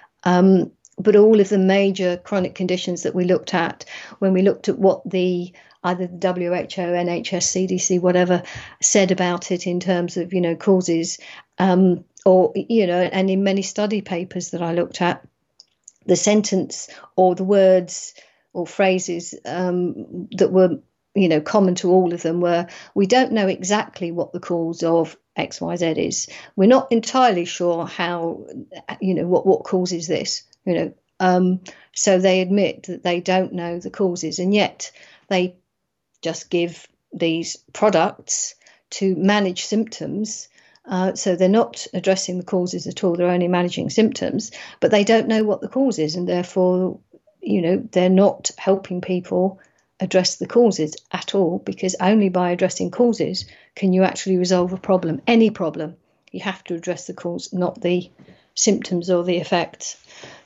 Um, but all of the major chronic conditions that we looked at, when we looked at what the either the W H O, N H S, C D C, whatever, said about it in terms of, you know, causes, um, or, you know, and in many study papers that I looked at, the sentence or the words or phrases um, that were, you know, common to all of them were, we don't know exactly what the cause of X Y Z is. We're not entirely sure how, you know, what, what causes this, you know. Um, so they admit that they don't know the causes, and yet they just give these products to manage symptoms. Uh, so they're not addressing the causes at all. They're only managing symptoms, but they don't know what the cause is. And therefore, you know, they're not helping people address the causes at all, because only by addressing causes can you actually resolve a problem. Any problem, you have to address the cause, not the symptoms or the effects.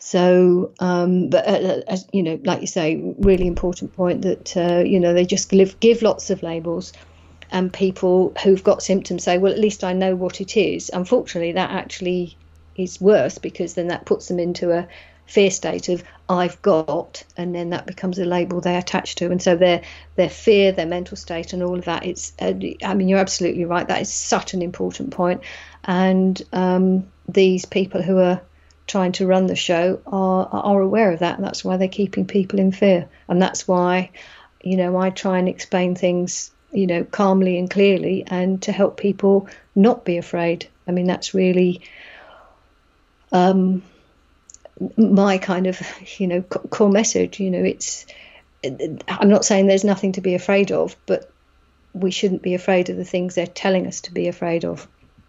So, um, but uh, as you know, like you say, really important point that uh, you know, they just give, give lots of labels, and people who've got symptoms say, well, at least I know what it is. Unfortunately, that actually is worse, because then that puts them into a fear state of I've got, and then that becomes a label they attach to, and so their their fear, their mental state, and all of that. It's, uh, I mean, you're absolutely right. That is such an important point, and um, these people who are trying to run the show are are aware of that, and that's why they're keeping people in fear. And that's why, you know, I try and explain things, you know, calmly and clearly, and to help people not be afraid. I mean, that's really um, my kind of, you know, core message. You know, it's, I'm not saying there's nothing to be afraid of, but we shouldn't be afraid of the things they're telling us to be afraid of.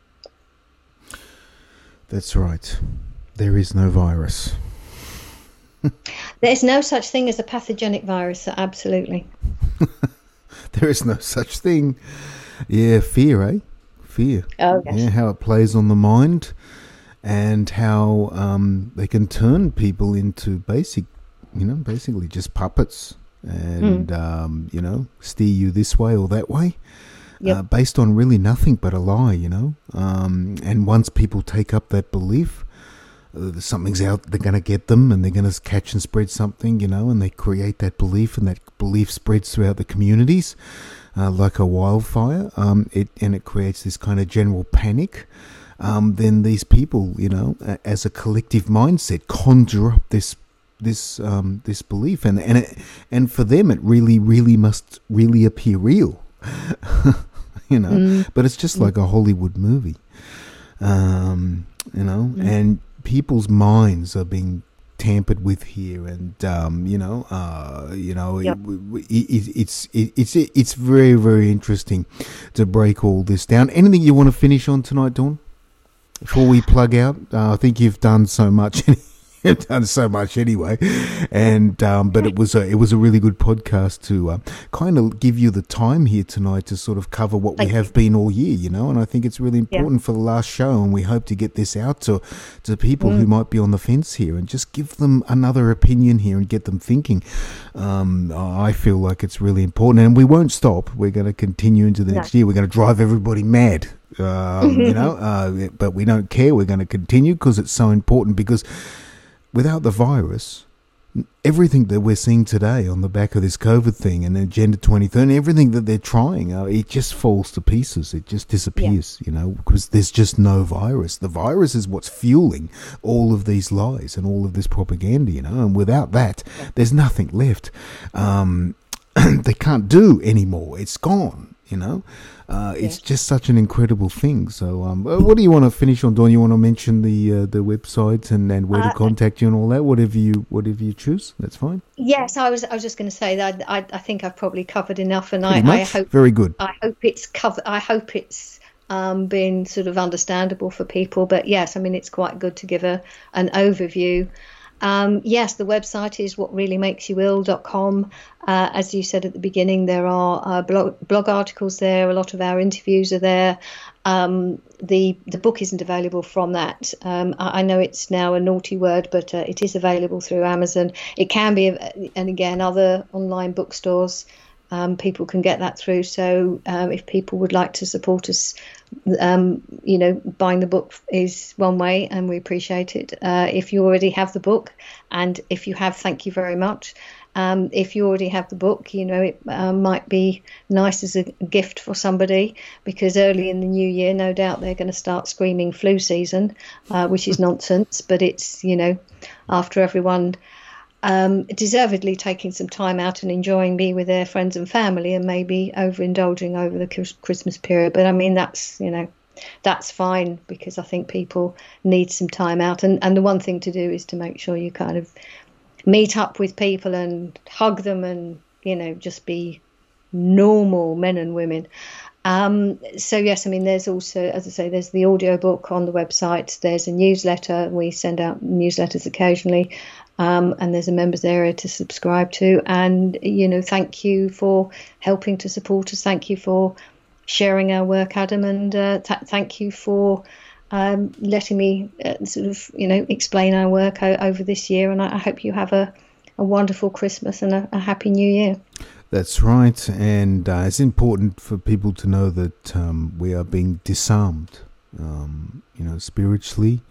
That's right. There is no virus. There's no such thing as a pathogenic virus, absolutely. There is no such thing. Yeah, fear, eh? Fear. Oh, yes. Yeah, how it plays on the mind, and how um, they can turn people into basic, you know, basically just puppets, and, mm. um, you know, steer you this way or that way. Yep. Uh, based on really nothing but a lie, you know. Um, and once people take up that belief, uh, something's out, they're going to get them, and they're going to catch and spread something, you know, and they create that belief, and that belief spreads throughout the communities uh, like a wildfire. Um, it and it creates this kind of general panic. Um, then these people, you know, as a collective mindset, conjure up this this um, this belief, and and it, and for them, it really, really must really appear real. You know, mm. but it's just like a Hollywood movie, um, you know, mm. and people's minds are being tampered with here, and um, you know, uh, you know, yep. it, it, it's it, it's it's very, very interesting to break all this down. Anything you want to finish on tonight, Dawn? Before we plug out, uh, I think you've done so much. You've done so much anyway, and um, but it was a it was a really good podcast to uh, kind of give you the time here tonight to sort of cover what Thank we have you. been all year, you know. And I think it's really important yeah. for the last show, and we hope to get this out to to people mm. who might be on the fence here, and just give them another opinion here and get them thinking. Um, I feel like it's really important, and we won't stop. We're going to continue into the no. next year. We're going to drive everybody mad. Um, you know, uh, but we don't care. We're going to continue because it's so important, because without the virus, everything that we're seeing today on the back of this COVID thing and Agenda twenty thirty, everything that they're trying, uh, it just falls to pieces. It just disappears, yeah. you know, because there's just no virus. The virus is what's fueling all of these lies and all of this propaganda, you know, and without that, there's nothing left. Um, they can't do anymore. It's gone, you know. Uh, it's yeah. just such an incredible thing. So, um, what do you want to finish on, Dawn? You want to mention the uh, the website and, and where uh, to contact you and all that? Whatever you whatever you choose, that's fine. Yes, I was I was just going to say that I I think I've probably covered enough, and I, I hope very good. I hope it's cover. I hope it's um, been sort of understandable for people. But yes, I mean it's quite good to give a an overview. Um, yes, the website is what really makes you ill dot com. Uh, as you said at the beginning, there are uh, blog, blog articles there. A lot of our interviews are there. Um, the the book isn't available from that. Um, I, I know it's now a naughty word, but uh, it is available through Amazon. It can be, and again, other online bookstores. Um, people can get that through. So um, if people would like to support us, um, you know, buying the book is one way, and we appreciate it. Uh, if you already have the book, and if you have, thank you very much. Um, if you already have the book, you know, it uh, might be nice as a gift for somebody, because early in the new year, no doubt they're going to start screaming flu season, uh, which is nonsense. But it's, you know, after everyone Um, deservedly taking some time out and enjoying being with their friends and family, and maybe overindulging over the Christmas period. But I mean, that's, you know, that's fine, because I think people need some time out. And, and the one thing to do is to make sure you kind of meet up with people and hug them and, you know, just be normal men and women. Um, so, yes, I mean, there's also, as I say, there's the audio book on the website. There's a newsletter. We send out newsletters occasionally. Um, and there's a members area to subscribe to. And, you know, thank you for helping to support us. Thank you for sharing our work, Adam. And uh, th- thank you for um, letting me uh, sort of, you know, explain our work o- over this year. And I, I hope you have a, a wonderful Christmas and a, a happy new year. That's right. And uh, it's important for people to know that um, we are being disarmed, um, you know, spiritually.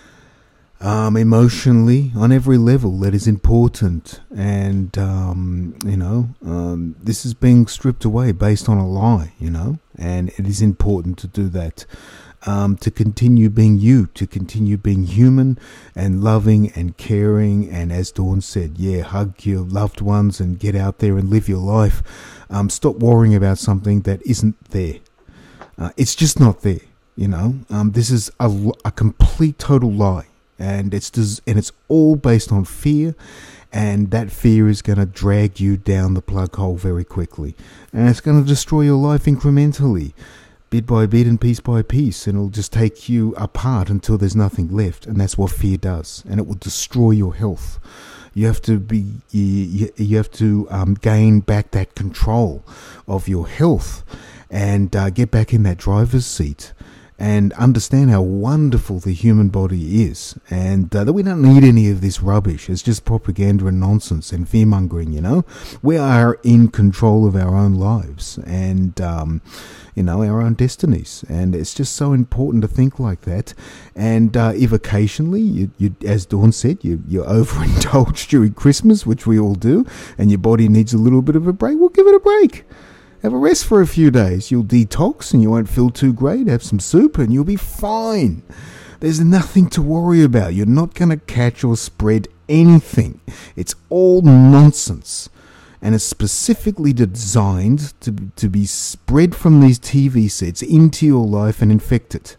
Um, emotionally, on every level that is important. And, um, you know, um, this is being stripped away based on a lie, you know, and it is important to do that, um, to continue being you, to continue being human and loving and caring. And as Dawn said, yeah, hug your loved ones and get out there and live your life. Um, stop worrying about something that isn't there. Uh, it's just not there, you know. Um, this is a, a complete, total lie. And it's and it's all based on fear, and that fear is going to drag you down the plug hole very quickly, and it's going to destroy your life incrementally, bit by bit and piece by piece, and it'll just take you apart until there's nothing left. And that's what fear does, and it will destroy your health. You have to be you, you have to um, gain back that control of your health, and uh, get back in that driver's seat. And understand how wonderful the human body is, and uh, that we don't need any of this rubbish. It's just propaganda and nonsense and fear-mongering, you know. We are in control of our own lives and, um, you know, our own destinies. And it's just so important to think like that. And uh, if occasionally, you, you, as Dawn said, you, you overindulge during Christmas, which we all do, and your body needs a little bit of a break, well, give it a break. Have a rest for a few days. You'll detox and you won't feel too great. Have some soup and you'll be fine. There's nothing to worry about. You're not going to catch or spread anything. It's all nonsense. And it's specifically designed to, to be spread from these T V sets into your life and infect it.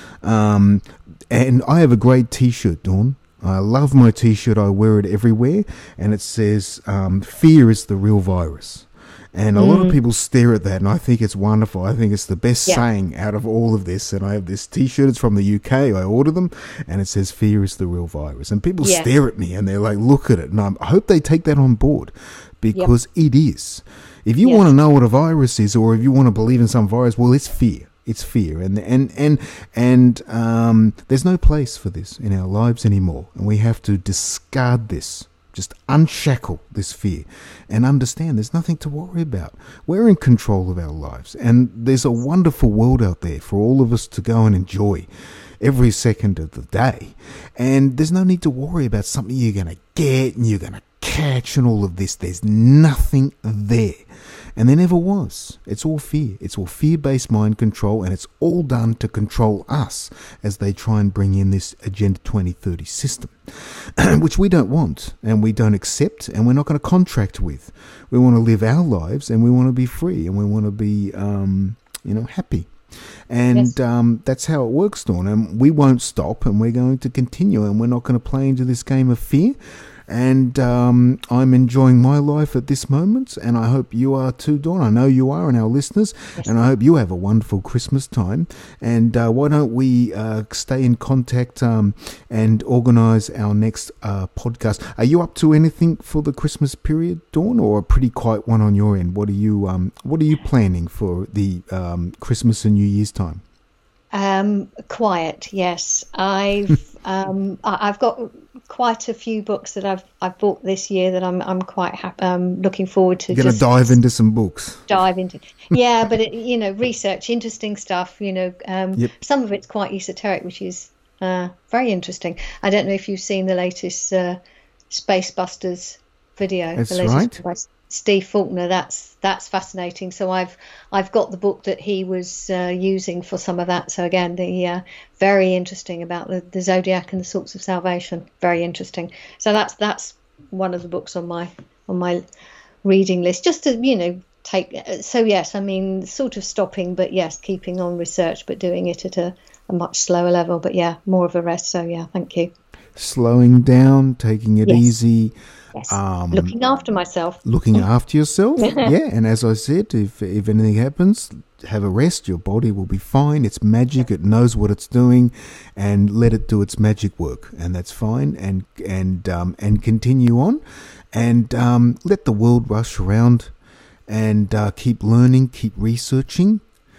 Um, and I have a great T-shirt, Dawn. I love my T-shirt. I wear it everywhere. And it says, um, fear is the real virus. And a mm. lot of people stare at that, and I think it's wonderful. I think it's the best yeah. saying out of all of this. And I have this T-shirt. It's from the U K. I order them, and it says, fear is the real virus. And people yeah. stare at me, and they're like, look at it. And I'm, I hope they take that on board, because yep. it is. If you yes. want to know what a virus is, or if you want to believe in some virus, well, it's fear. It's fear. And and and, and um, there's no place for this in our lives anymore. And we have to discard this. Just unshackle this fear and understand there's nothing to worry about. We're in control of our lives, and there's a wonderful world out there for all of us to go and enjoy every second of the day. And there's no need to worry about something you're going to get and you're going to catch and all of this. There's nothing there. And there never was. It's all fear. It's all fear-based mind control, and it's all done to control us as they try and bring in this Agenda twenty thirty system, which we don't want and we don't accept and we're not going to contract with. We want to live our lives and we want to be free and we want to be, um, you know, happy. And yes. um, that's how it works, Dawn. And we won't stop and we're going to continue and we're not going to play into this game of fear. And um, I'm enjoying my life at this moment, and I hope you are too, Dawn. I know you are, and our listeners, yes. and I hope you have a wonderful Christmas time. And uh, why don't we uh, stay in contact um, and organise our next uh, podcast? Are you up to anything for the Christmas period, Dawn, or a pretty quiet one on your end? What are you um, What are you planning for the um, Christmas and New Year's time? Um, quiet, yes. I've um, I- I've got quite a few books that I've I've bought this year that I'm I'm quite happy, um, looking forward to. You're gonna dive into some books. Dive into, yeah, but it, you know, research, interesting stuff. You know, um, yep. Some of it's quite esoteric, which is uh, very interesting. I don't know if you've seen the latest uh, Space Busters video. That's the latest right. By Steve Faulkner. That's that's fascinating. So I've I've got the book that he was uh, using for some of that. So again, the uh, very interesting about the, the zodiac and the sorts of salvation. Very interesting. So that's that's one of the books on my on my reading list. Just to you know take. So yes, I mean sort of stopping, but yes, keeping on research, but doing it at a, a much slower level. But yeah, more of a rest. So yeah, thank you. Slowing down, taking it yes. easy. Yes. Um, looking after myself. Looking after yourself, yeah. And as I said, if if anything happens, have a rest. Your body will be fine. It's magic. It knows what it's doing, and let it do its magic work, and that's fine. And and um, and continue on, and um, let the world rush around, and uh, keep learning, keep researching,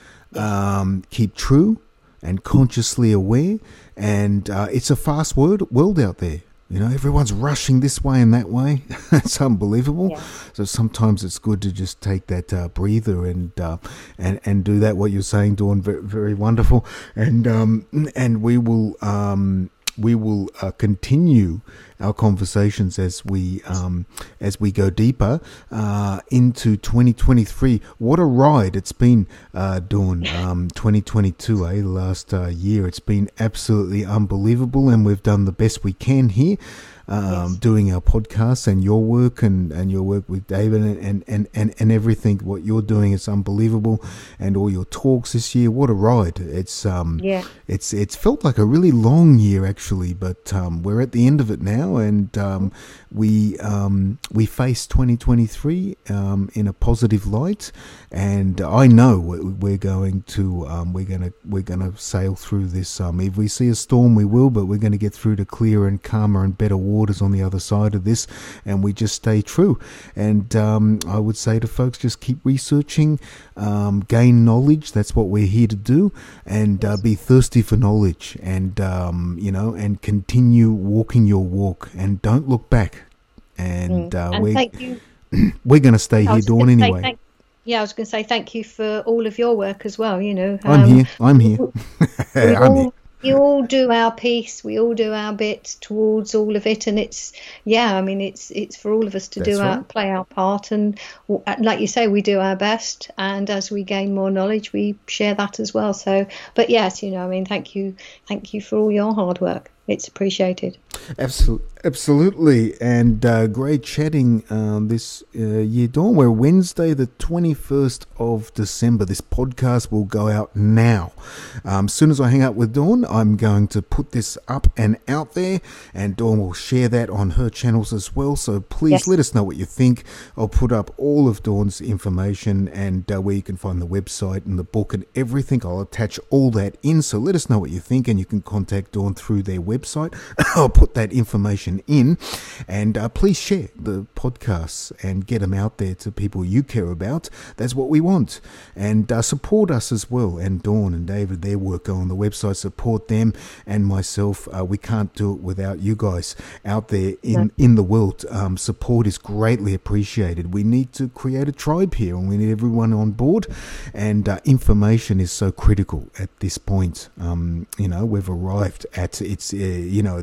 um, keep true and consciously aware. And uh, it's a fast world world out there. You know, everyone's rushing this way and that way. It's unbelievable. Yeah. So sometimes it's good to just take that uh, breather and uh, and and do that. What you're saying, Dawn, very, very wonderful. And um, and we will um, we will uh, continue our conversations as we um, as we go deeper uh, into twenty twenty-three. What a ride it's been, uh, Dawn. Um, twenty twenty-two, eh? The last uh, year, it's been absolutely unbelievable, and we've done the best we can here. Um, yes. Doing our podcasts and your work and, and your work with David and, and, and, and everything. What you're doing is unbelievable, and all your talks this year. What a ride! It's um, yeah. it's it's felt like a really long year actually, but um, we're at the end of it now, and um, we um, we face twenty twenty-three um, in a positive light, and I know we're going to um, we're gonna we're gonna sail through this. Um, if we see a storm, we will, but we're going to get through to clearer and calmer and better waters on the other side of this, and we just stay true. And um, I would say to folks, just keep researching, um, gain knowledge. That's what we're here to do, and uh, be thirsty for knowledge, and um, you know, and continue walking your walk, and don't look back. And, mm. uh, and we're, thank you. We're going to stay here, Dawn, anyway. Thank, yeah, I was going to say thank you for all of your work as well. You know, I'm um, here. I'm here. I'm all, here. We all do our piece. We all do our bit towards all of it, and it's yeah. I mean, it's it's for all of us to That's do right. our play our part, and like you say, we do our best. And as we gain more knowledge, we share that as well. So, but yes, you know, I mean, thank you, thank you for all your hard work. It's appreciated. Absolutely, absolutely, and uh, great chatting uh, this uh, year, Dawn. We're Wednesday, the twenty-first of December. This podcast will go out now. Um, as soon as I hang up with Dawn, I'm going to put this up and out there, and Dawn will share that on her channels as well. So please yes. let us know what you think. I'll put up all of Dawn's information and uh, where you can find the website and the book and everything. I'll attach all that in. So let us know what you think, and you can contact Dawn through their website. website. I'll put that information in, and uh, please share the podcasts and get them out there to people you care about. That's what we want. And uh, support us as well, and Dawn and David, their work on the website, support them and myself. Uh, we can't do it without you guys out there in, yeah. in the world. Um, support is greatly appreciated. We need to create a tribe here, and we need everyone on board, and uh, information is so critical at this point. Um, you know, we've arrived at its uh, you know, at this destination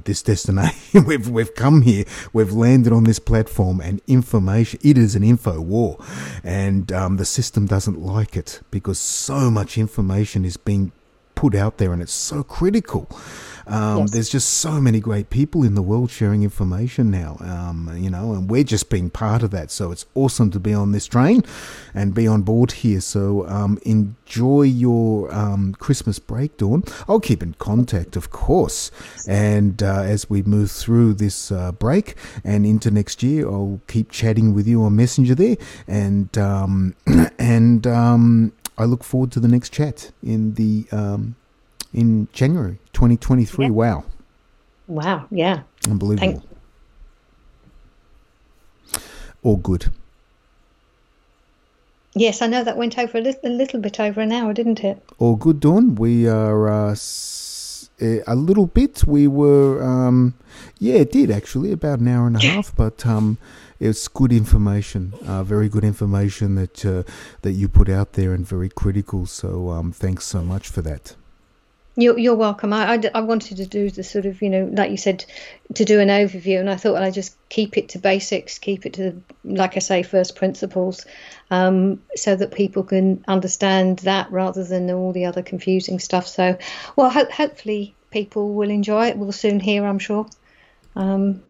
Destiny. we've we've come here, we've landed on this platform, and information, it is an info war, and um, the system doesn't like it because so much information is being put out there, and it's so critical. Um, yes. There's just so many great people in the world sharing information now, um, you know, and we're just being part of that. So it's awesome to be on this train and be on board here. So um, enjoy your um, Christmas break, Dawn. I'll keep in contact, of course. And uh, as we move through this uh, break and into next year, I'll keep chatting with you on Messenger there. And, um, and um, I look forward to the next chat in the... Um, in January twenty twenty-three. Yeah. Wow. Wow. Yeah. Unbelievable. All good. Yes, I know that went over a little, a little bit over an hour, didn't it? All good, Dawn. We are uh, s- a little bit. We were, um, yeah, it did actually, about an hour and a half, but um, it's good information, uh, very good information that uh, that you put out there, and very critical. So um, thanks so much for that. You're, you're welcome. I, I, I wanted to do the sort of, you know, like you said, to do an overview, and I thought well, I'd just keep it to basics, keep it to, like I say, first principles, um, so that people can understand that rather than all the other confusing stuff. So, well, ho- hopefully people will enjoy it. We'll soon hear, I'm sure. Um,